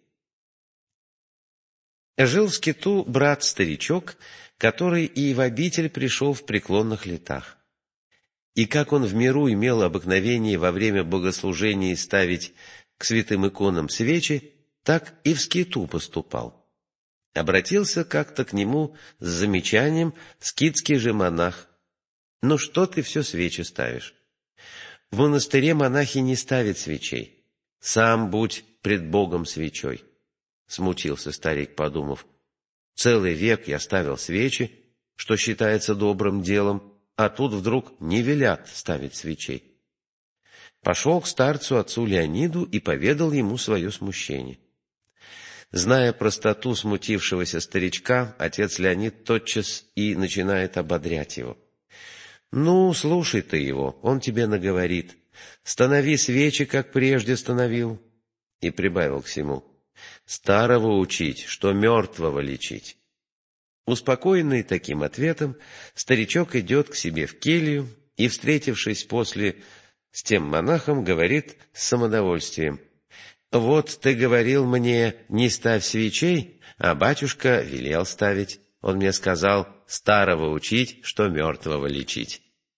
Жил в скиту брат-старичок, который и в обитель пришел в преклонных летах. И как он в миру имел обыкновение во время богослужений ставить к святым иконам свечи, так и в скиту поступал. Обратился как-то к нему с замечанием скитский же монах: «Ну что ты все свечи ставишь? В монастыре монахи не ставят свечей. Сам будь пред Богом свечой». Смутился старик, подумав: «Целый век я ставил свечи, что считается добрым делом, а тут вдруг не велят ставить свечей». Пошел к старцу отцу Леониду и поведал ему свое смущение. Зная простоту смутившегося старичка, отец Леонид тотчас и начинает ободрять его. «Ну, слушай ты его, он тебе наговорит. Станови свечи, как прежде становил». И прибавил к всему: «Старого учить, что мертвого лечить». Успокоенный таким ответом, старичок идет к себе в келью и, встретившись после с тем монахом, говорит с самодовольствием: «Вот ты говорил мне, не ставь свечей, а батюшка велел ставить. Он мне сказал: старого учить, что мертвого лечить».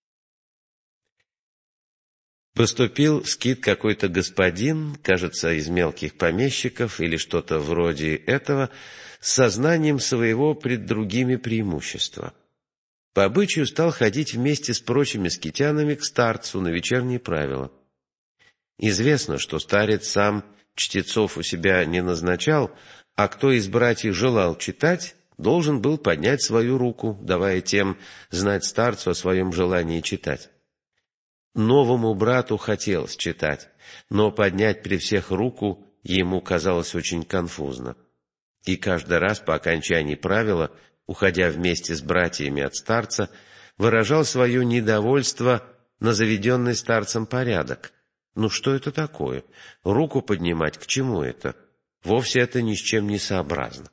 Поступил в скит какой-то господин, кажется, из мелких помещиков или что-то вроде этого, с сознанием своего пред другими преимущества. По обычаю стал ходить вместе с прочими скитянами к старцу на вечерние правила. Известно, что старец сам чтецов у себя не назначал, а кто из братьев желал читать, должен был поднять свою руку, давая тем знать старцу о своем желании читать. Новому брату хотелось читать, но поднять при всех руку ему казалось очень конфузно. И каждый раз по окончании правила, уходя вместе с братьями от старца, выражал свое недовольство на заведенный старцем порядок, Ну что это такое? Руку поднимать к чему это? Вовсе это ни с чем не сообразно.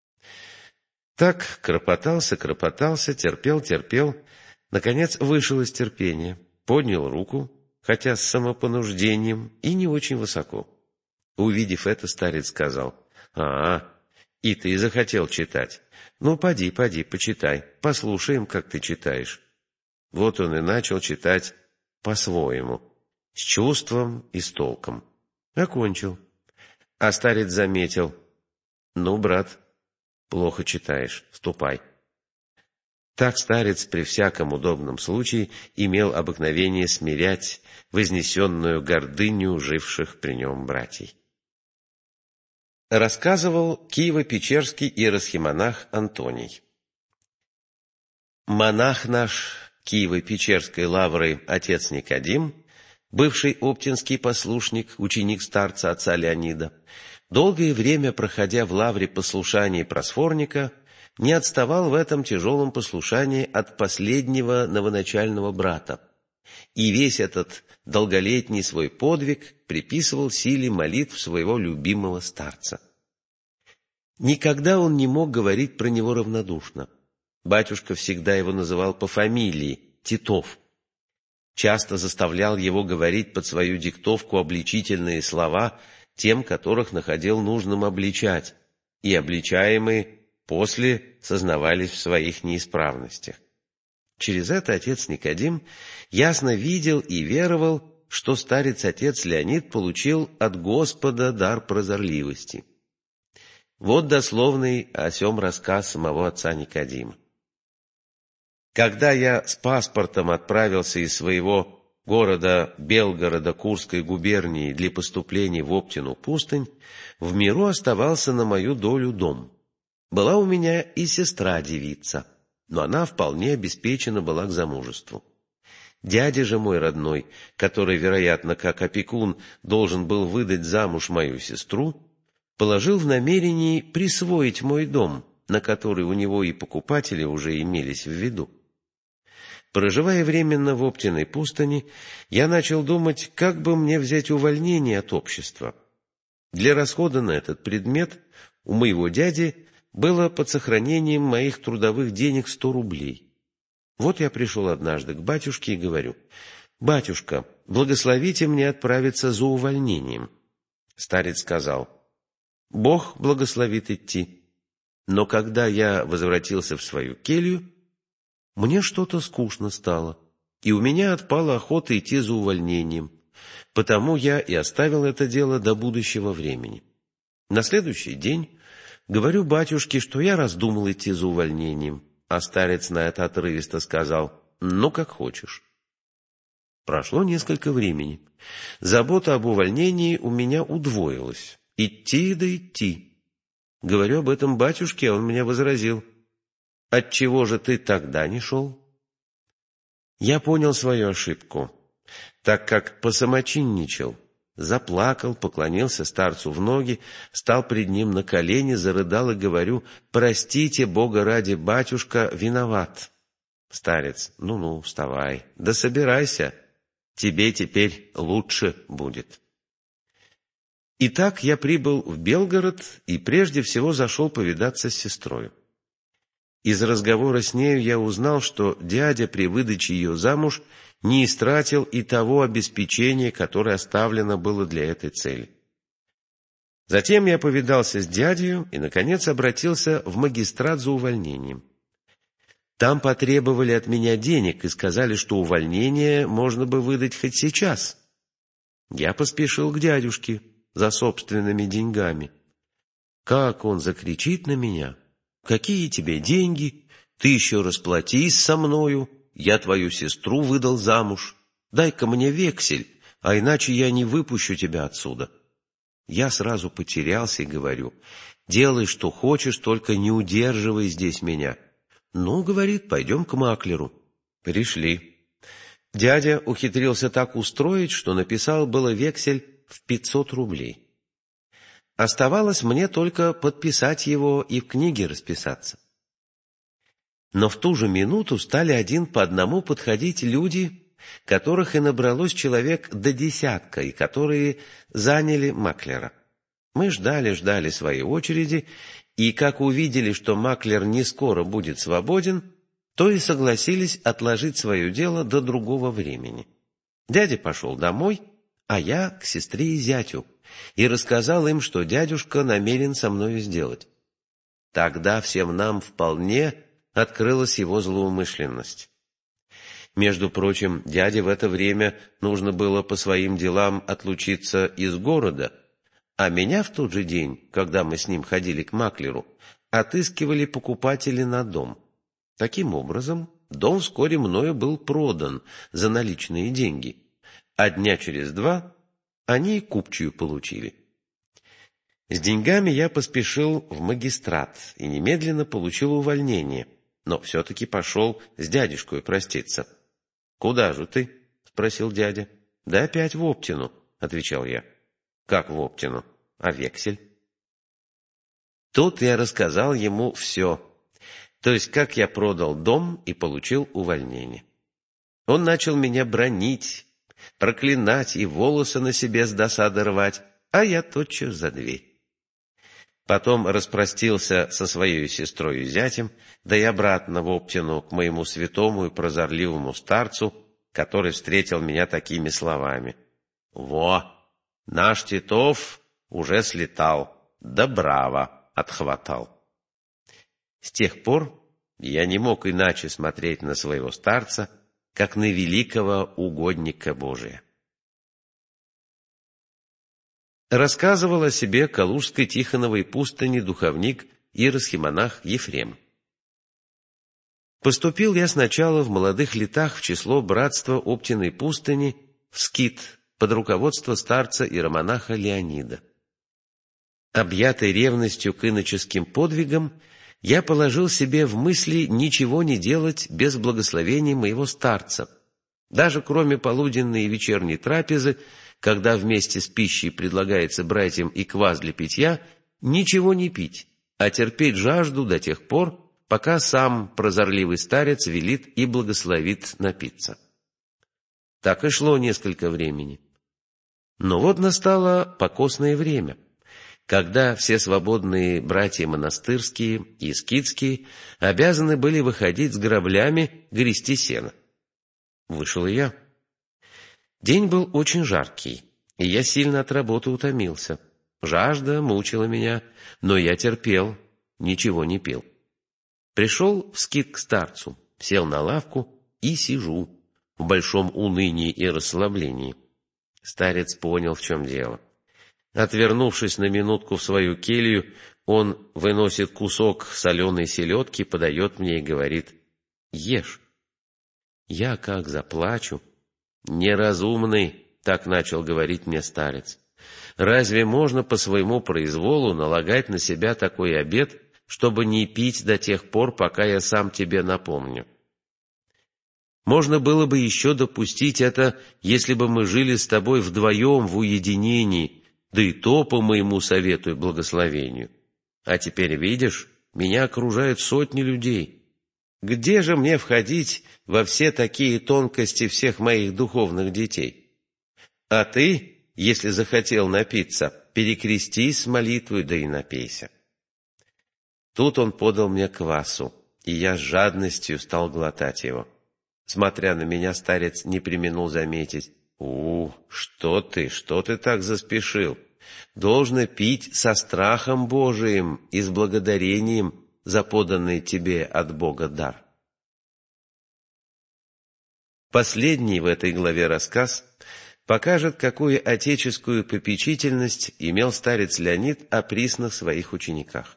Так кропотался, терпел, наконец вышел из терпения, поднял руку, хотя с самопонуждением и не очень высоко. Увидев это, старец сказал: и ты захотел читать. Ну, поди, почитай, послушаем, как ты читаешь. Вот он и начал читать по-своему, с чувством и с толком. Окончил. А старец заметил: ну, брат, плохо читаешь, ступай. Так старец при всяком удобном случае имел обыкновение смирять вознесенную гордыню живших при нем братьев. Рассказывал киево-печерский иеросхимонах Антоний. Монах наш Киево-Печерской лавры отец Никодим, бывший оптинский послушник, ученик старца отца Леонида, долгое время, проходя в лавре послушаний просфорника, не отставал в этом тяжелом послушании от последнего новоначального брата, и весь этот долголетний свой подвиг приписывал силе молитв своего любимого старца. Никогда он не мог говорить про него равнодушно. Батюшка всегда его называл по фамилии Титов. Часто заставлял его говорить под свою диктовку обличительные слова тем, которых находил нужным обличать, и обличаемые после сознавались в своих неисправностях. Через это отец Никодим ясно видел и веровал, что старец-отец Леонид получил от Господа дар прозорливости. Вот дословный о сем рассказ самого отца Никодима. Когда я с паспортом отправился из своего города Белгорода Курской губернии для поступления в Оптину пустынь, в миру оставался на мою долю дом. Была у меня и сестра-девица, но она вполне обеспечена была к замужеству. Дядя же мой родной, который, вероятно, как опекун, должен был выдать замуж мою сестру, положил в намерении присвоить мой дом, на который у него и покупатели уже имелись в виду. Проживая временно в Оптиной пустыне, я начал думать, как бы мне взять увольнение от общества. Для расхода на этот предмет у моего дяди было под сохранением моих трудовых денег 100 рублей. Вот я пришел однажды к батюшке и говорю: «Батюшка, благословите мне отправиться за увольнением». Старец сказал: «Бог благословит идти». Но когда я возвратился в свою келью, мне что-то скучно стало, и у меня отпала охота идти за увольнением, потому я и оставил это дело до будущего времени. На следующий день говорю батюшке, что я раздумал идти за увольнением, а старец на это отрывисто сказал: «Ну, как хочешь». Прошло несколько времени. Забота об увольнении у меня удвоилась. Идти да идти. Говорю об этом батюшке, а он мне возразил: «Отчего же ты тогда не шел?» Я понял свою ошибку, так как посамочинничал, заплакал, поклонился старцу в ноги, стал пред ним на колени, зарыдал и говорю: «Простите, Бога ради, батюшка, виноват». Старец: «Ну, вставай, да собирайся, тебе теперь лучше будет». Итак, я прибыл в Белгород и прежде всего зашел повидаться с сестрой. Из разговора с нею я узнал, что дядя при выдаче ее замуж не истратил и того обеспечения, которое оставлено было для этой цели. Затем я повидался с дядей и, наконец, обратился в магистрат за увольнением. Там потребовали от меня денег и сказали, что увольнение можно бы выдать хоть сейчас. Я поспешил к дядюшке за собственными деньгами. Как он закричит на меня: «Какие тебе деньги? Ты еще расплатись со мною, я твою сестру выдал замуж. Дай-ка мне вексель, а иначе я не выпущу тебя отсюда». Я сразу потерялся и говорю: «Делай, что хочешь, только не удерживай здесь меня». «Ну, — говорит, — пойдем к маклеру». Пришли. Дядя ухитрился так устроить, что написал было вексель в 500 рублей. Оставалось мне только подписать его и в книге расписаться. Но в ту же минуту стали один по одному подходить люди которых и набралось человек до десятка, и которые заняли маклера. Мы ждали своей очереди, и как увидели, что маклер не скоро будет свободен, то и согласились отложить свое дело до другого времени. Дядя пошел домой, а я к сестре и зятю, и рассказал им, что дядюшка намерен со мною сделать. Тогда всем нам вполне открылась его злоумышленность. Между прочим, дяде в это время нужно было по своим делам отлучиться из города, а меня в тот же день, когда мы с ним ходили к маклеру, отыскивали покупатели на дом. Таким образом, дом вскоре мною был продан за наличные деньги, а дня через 2 они и купчую получили. С деньгами я поспешил в магистрат и немедленно получил увольнение, но все-таки пошел с дядюшкой проститься. — Куда же ты? — спросил дядя. — Да опять в Оптину, — отвечал я. — Как в Оптину? А вексель? Тут я рассказал ему все, то есть как я продал дом и получил увольнение. Он начал меня бранить, проклинать и волосы на себе с досады рвать, а я тотчас за дверь. Потом распростился со своей сестрой и зятем, да и обратно в Оптину к моему святому и прозорливому старцу, который встретил меня такими словами: «Во, наш Титов уже слетал, да браво отхватал». С тех пор я не мог иначе смотреть на своего старца, как на великого угодника Божия. Рассказывал о себе Калужской Тихоновой пустыни духовник иеросхимонах Ефрем. Поступил я сначала в молодых летах в число братства Оптиной пустыни в скит под руководство старца иеромонаха Леонида. Объятый ревностью к иноческим подвигам, я положил себе в мысли ничего не делать без благословения моего старца, даже кроме полуденной и вечерней трапезы, когда вместе с пищей предлагается братьям и квас для питья, ничего не пить, а терпеть жажду до тех пор, пока сам прозорливый старец велит и благословит напиться. Так и шло несколько времени. Но вот настало покосное время, когда все свободные братья монастырские и скитские обязаны были выходить с граблями грести сено. Вышел и я. День был очень жаркий, и я сильно от работы утомился. Жажда мучила меня, но я терпел, ничего не пил. Пришел в скит к старцу, сел на лавку и сижу в большом унынии и расслаблении. Старец понял, в чем дело. Отвернувшись на минутку в свою келью, он выносит кусок соленой селедки, подает мне и говорит: «Ешь». Я как заплачу. «Неразумный», — так начал говорить мне старец. «Разве можно по своему произволу налагать на себя такой обет, чтобы не пить до тех пор, пока я сам тебе напомню? Можно было бы еще допустить это, если бы мы жили с тобой вдвоем в уединении, да и то по моему совету и благословению. А теперь, видишь, меня окружают сотни людей. Где же мне входить во все такие тонкости всех моих духовных детей? А ты, если захотел напиться, перекрестись с молитвой, да и напейся». Тут он подал мне квасу, и я с жадностью стал глотать его. Смотря на меня, старец не преминул заметить: что ты так заспешил? Должно пить со страхом Божиим и с благодарением за поданный тебе от Бога дар». Последний в этой главе рассказ покажет, какую отеческую попечительность имел старец Леонид о приснах своих учениках.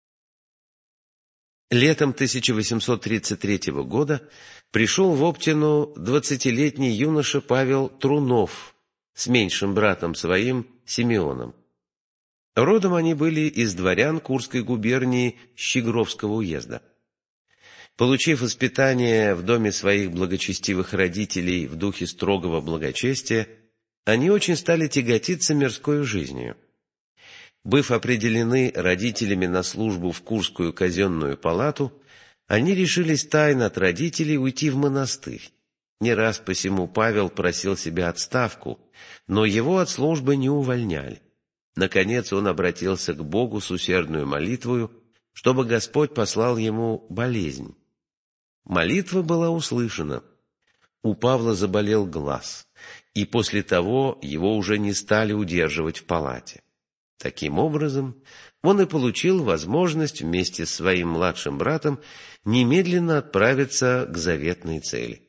Летом 1833 года пришел в Оптину 20-летний юноша Павел Трунов с меньшим братом своим Симеоном. Родом они были из дворян Курской губернии Щегровского уезда. Получив воспитание в доме своих благочестивых родителей в духе строгого благочестия, они очень стали тяготиться мирской жизнью. Быв определены родителями на службу в Курскую казенную палату, они решились тайно от родителей уйти в монастырь. Не раз посему Павел просил себе отставку, но его от службы не увольняли. Наконец он обратился к Богу с усердную молитвою, чтобы Господь послал ему болезнь. Молитва была услышана. У Павла заболел глаз, и после того его уже не стали удерживать в палате. Таким образом, он и получил возможность вместе с своим младшим братом немедленно отправиться к заветной цели.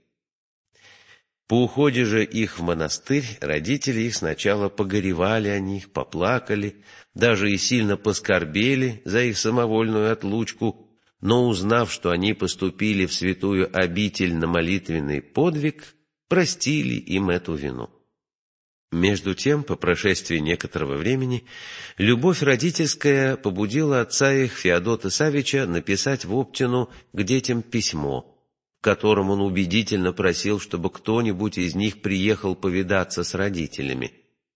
По уходе же их в монастырь родители их сначала погоревали о них, поплакали, даже и сильно поскорбели за их самовольную отлучку, но, узнав, что они поступили в святую обитель на молитвенный подвиг, простили им эту вину. Между тем, по прошествии некоторого времени, любовь родительская побудила отца их, Феодота Савича, написать в Оптину к детям письмо, в котором он убедительно просил, чтобы кто-нибудь из них приехал повидаться с родителями.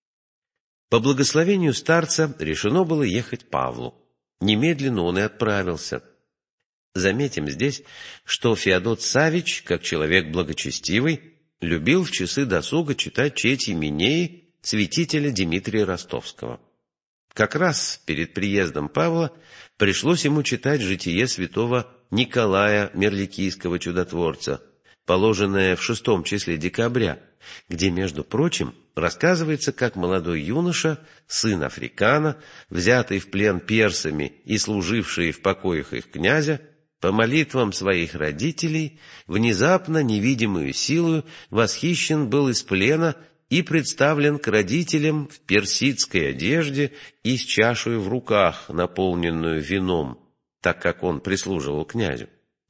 По благословению старца решено было ехать Павлу. Немедленно он и отправился. Заметим здесь, что Феодот Савич, как человек благочестивый, любил в часы досуга читать четь Минеи святителя Дмитрия Ростовского. Как раз перед приездом Павла пришлось ему читать житие святого Николая Мерликийского чудотворца, положенное в 6 числе декабря, где, между прочим, рассказывается, как молодой юноша, сын Африкана, взятый в плен персами и служивший в покоях их князя, по молитвам своих родителей, внезапно невидимую силою восхищен был из плена и представлен к родителям в персидской одежде и с чашей в руках, наполненную вином, так как он прислуживал князю.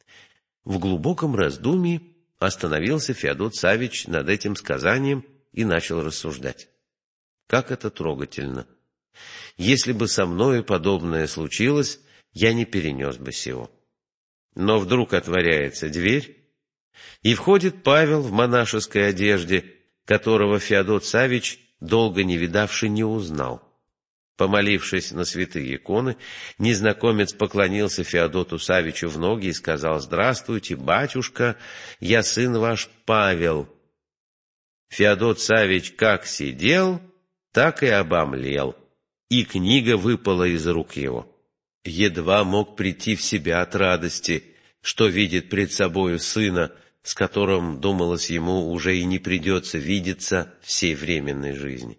В глубоком раздумье остановился Феодот Савич над этим сказанием и начал рассуждать. Как это трогательно! Если бы со мною подобное случилось, я не перенес бы сего. Но вдруг отворяется дверь, и входит Павел в монашеской одежде, которого Феодот Савич, долго не видавший, не узнал. Помолившись на святые иконы, незнакомец поклонился Феодоту Савичу в ноги и сказал: «Здравствуйте, батюшка, я сын ваш Павел». Феодот Савич как сидел, так и обомлел, и книга выпала из рук его. Едва мог прийти в себя от радости, что видит пред собою сына, с которым, думалось ему, уже и не придется видеться всей временной жизни.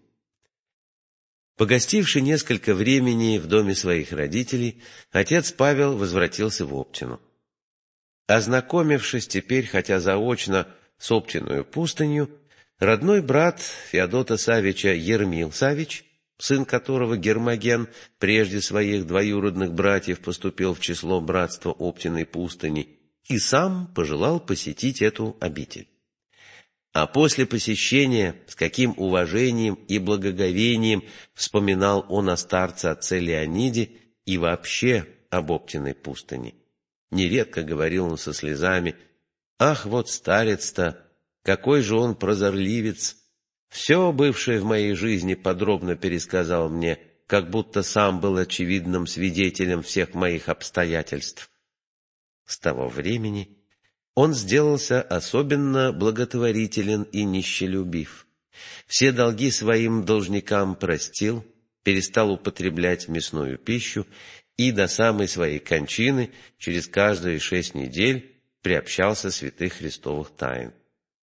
Погостивший несколько времени в доме своих родителей, отец Павел возвратился в Оптину. Ознакомившись теперь, хотя заочно, с Оптиною пустынью, родной брат Феодота Савича Ермил Савич, сын которого Гермоген, прежде своих двоюродных братьев, поступил в число братства Оптиной пустыни, и сам пожелал посетить эту обитель. А после посещения, с каким уважением и благоговением вспоминал он о старце отце Леониде и вообще об Оптиной пустыне. Нередко говорил он со слезами: «Ах, вот старец-то, какой же он прозорливец! Все бывшее в моей жизни подробно пересказал мне, как будто сам был очевидным свидетелем всех моих обстоятельств». С того времени он сделался особенно благотворителен и нищелюбив. Все долги своим должникам простил, перестал употреблять мясную пищу и до самой своей кончины через каждые 6 недель приобщался святых христовых тайн.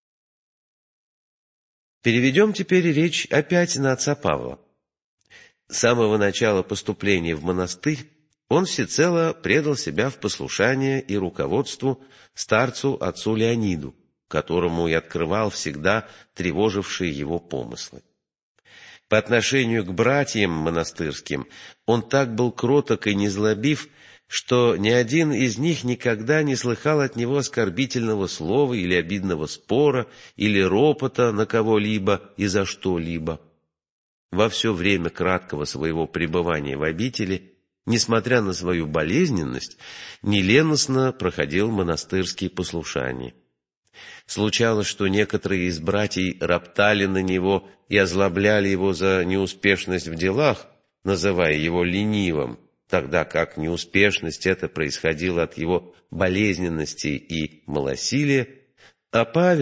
Переведем теперь речь опять на отца Павла. С самого начала поступления в монастырь он всецело предал себя в послушание и руководству старцу отцу Леониду, которому и открывал всегда тревожившие его помыслы. По отношению к братьям монастырским он так был кроток и незлобив, что ни один из них никогда не слыхал от него оскорбительного слова или обидного спора, или ропота на кого-либо и за что-либо. Во все время краткого своего пребывания в обители, несмотря на свою болезненность, неленостно проходил монастырские послушания. Случалось, что некоторые из братьев роптали на него и озлобляли его за неуспешность в делах, называя его ленивым, тогда как неуспешность эта происходила от его болезненности и малосилия, а Павел,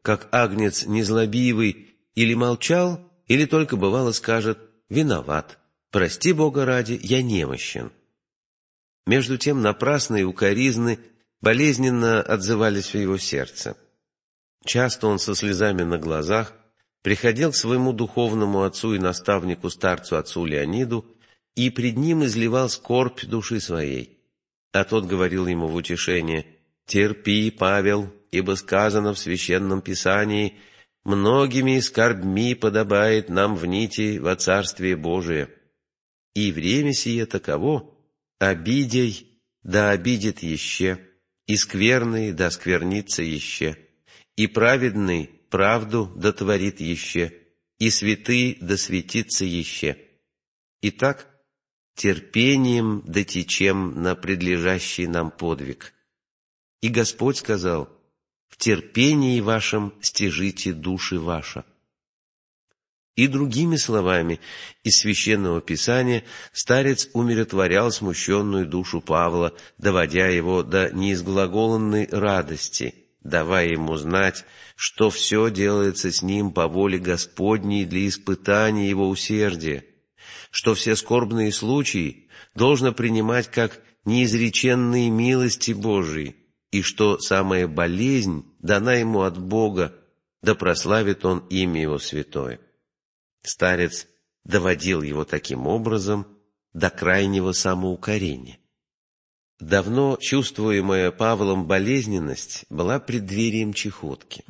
как агнец незлобивый, или молчал, или только бывало скажет: «Виноват, прости Бога ради, я немощен». Между тем напрасные укоризны болезненно отзывались в его сердце. Часто он со слезами на глазах приходил к своему духовному отцу и наставнику, старцу отцу Леониду, и пред ним изливал скорбь души своей. А тот говорил ему в утешение: «Терпи, Павел, ибо сказано в Священном Писании: многими скорбьми подобает нам внити во Царствие Божие. И время сие таково: обидей да обидит еще, и скверный да сквернится еще, и праведный правду да творит еще, и святый да светится еще. Итак, терпением дотечем на предлежащий нам подвиг. И Господь сказал: в терпении вашем стяжите души ваши». И другими словами из Священного Писания старец умиротворял смущенную душу Павла, доводя его до неизглаголанной радости, давая ему знать, что все делается с ним по воле Господней для испытания его усердия, что все скорбные случаи должно принимать как неизреченные милости Божии, и что самая болезнь дана ему от Бога, да прославит он имя Его святое. Старец доводил его таким образом до крайнего самоукорения. Давно чувствуемая Павлом болезненность была преддверием чехотки.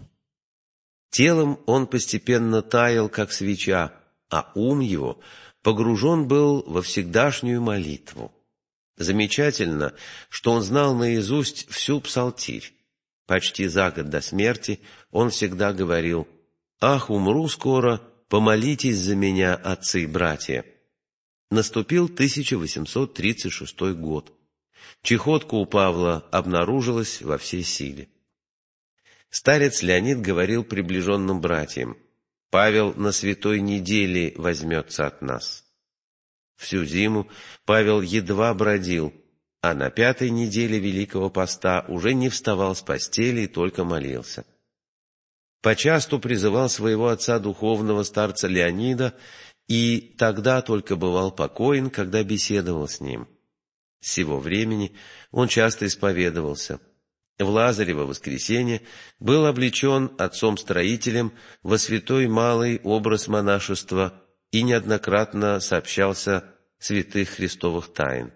Телом он постепенно таял, как свеча, а ум его погружен был во всегдашнюю молитву. Замечательно, что он знал наизусть всю псалтирь. Почти за год до смерти он всегда говорил: «Ах, умру скоро, помолитесь за меня, отцы и братья». Наступил 1836 год. Чехотка у Павла обнаружилась во всей силе. Старец Леонид говорил приближенным братьям: «Павел на святой неделе возьмется от нас». Всю зиму Павел едва бродил, а на 5-й неделе Великого Поста уже не вставал с постели и только молился. Почасту призывал своего отца духовного, старца Леонида, и тогда только бывал покоен, когда беседовал с ним. С сего времени он часто исповедовался. В Лазарево воскресенье был облечен отцом-строителем во святой малый образ монашества и неоднократно сообщался святых христовых тайн.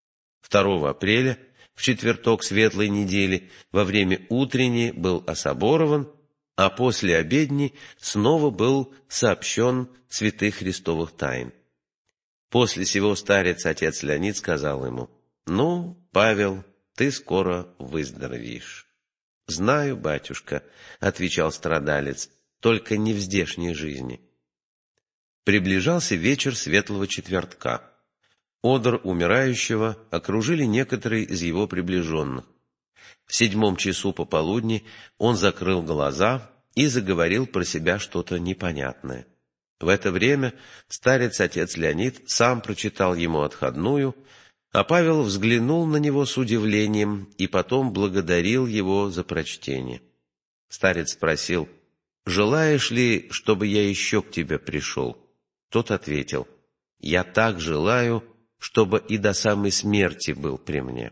2 апреля, в четверток светлой недели, во время утренней был особорован, а после обедни снова был сообщен святых христовых тайн. После сего старец отец Леонид сказал ему: «Ну, Павел, ты скоро выздоровеешь». «Знаю, батюшка», — отвечал страдалец, — «только не в здешней жизни». Приближался вечер светлого четвертка. Одр умирающего окружили некоторые из его приближенных. В 7 часу пополудни он закрыл глаза и заговорил про себя что-то непонятное. В это время старец-отец Леонид сам прочитал ему отходную, а Павел взглянул на него с удивлением и потом благодарил его за прочтение. Старец спросил: «Желаешь ли, чтобы я еще к тебе пришел?» Тот ответил: «Я так желаю, чтобы и до самой смерти был при мне».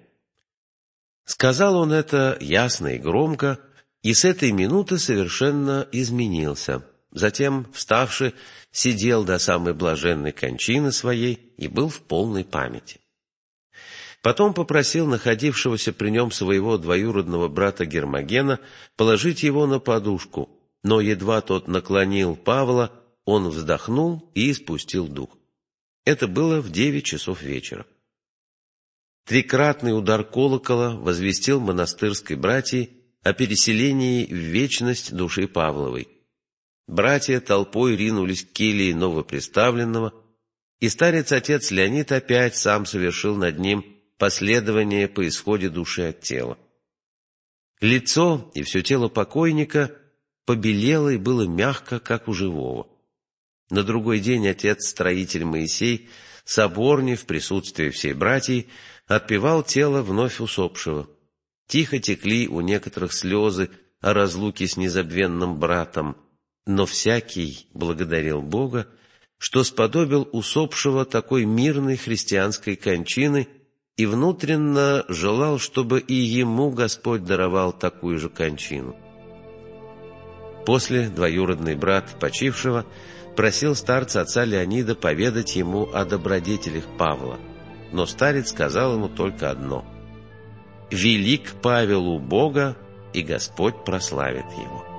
Сказал он это ясно и громко, и с этой минуты совершенно изменился. Затем, вставши, сидел до самой блаженной кончины своей и был в полной памяти. Потом попросил находившегося при нем своего двоюродного брата Гермогена положить его на подушку, но едва тот наклонил Павла, он вздохнул и испустил дух. Это было в 9 часов вечера. Трикратный удар колокола возвестил монастырской братьи о переселении в вечность души Павловой. Братья толпой ринулись к келье новоприставленного, и старец-отец Леонид опять сам совершил над ним последование по исходе души от тела. Лицо и все тело покойника побелело и было мягко, как у живого. На другой день отец-строитель Моисей, соборне в присутствии всей братьи, отпевал тело вновь усопшего. Тихо текли у некоторых слезы о разлуке с незабвенным братом, но всякий благодарил Бога, что сподобил усопшего такой мирной христианской кончины, и внутренно желал, чтобы и ему Господь даровал такую же кончину. После двоюродный брат почившего просил старца отца Леонида поведать ему о добродетелях Павла, но старец сказал ему только одно: «Велик Павел у Бога, и Господь прославит его».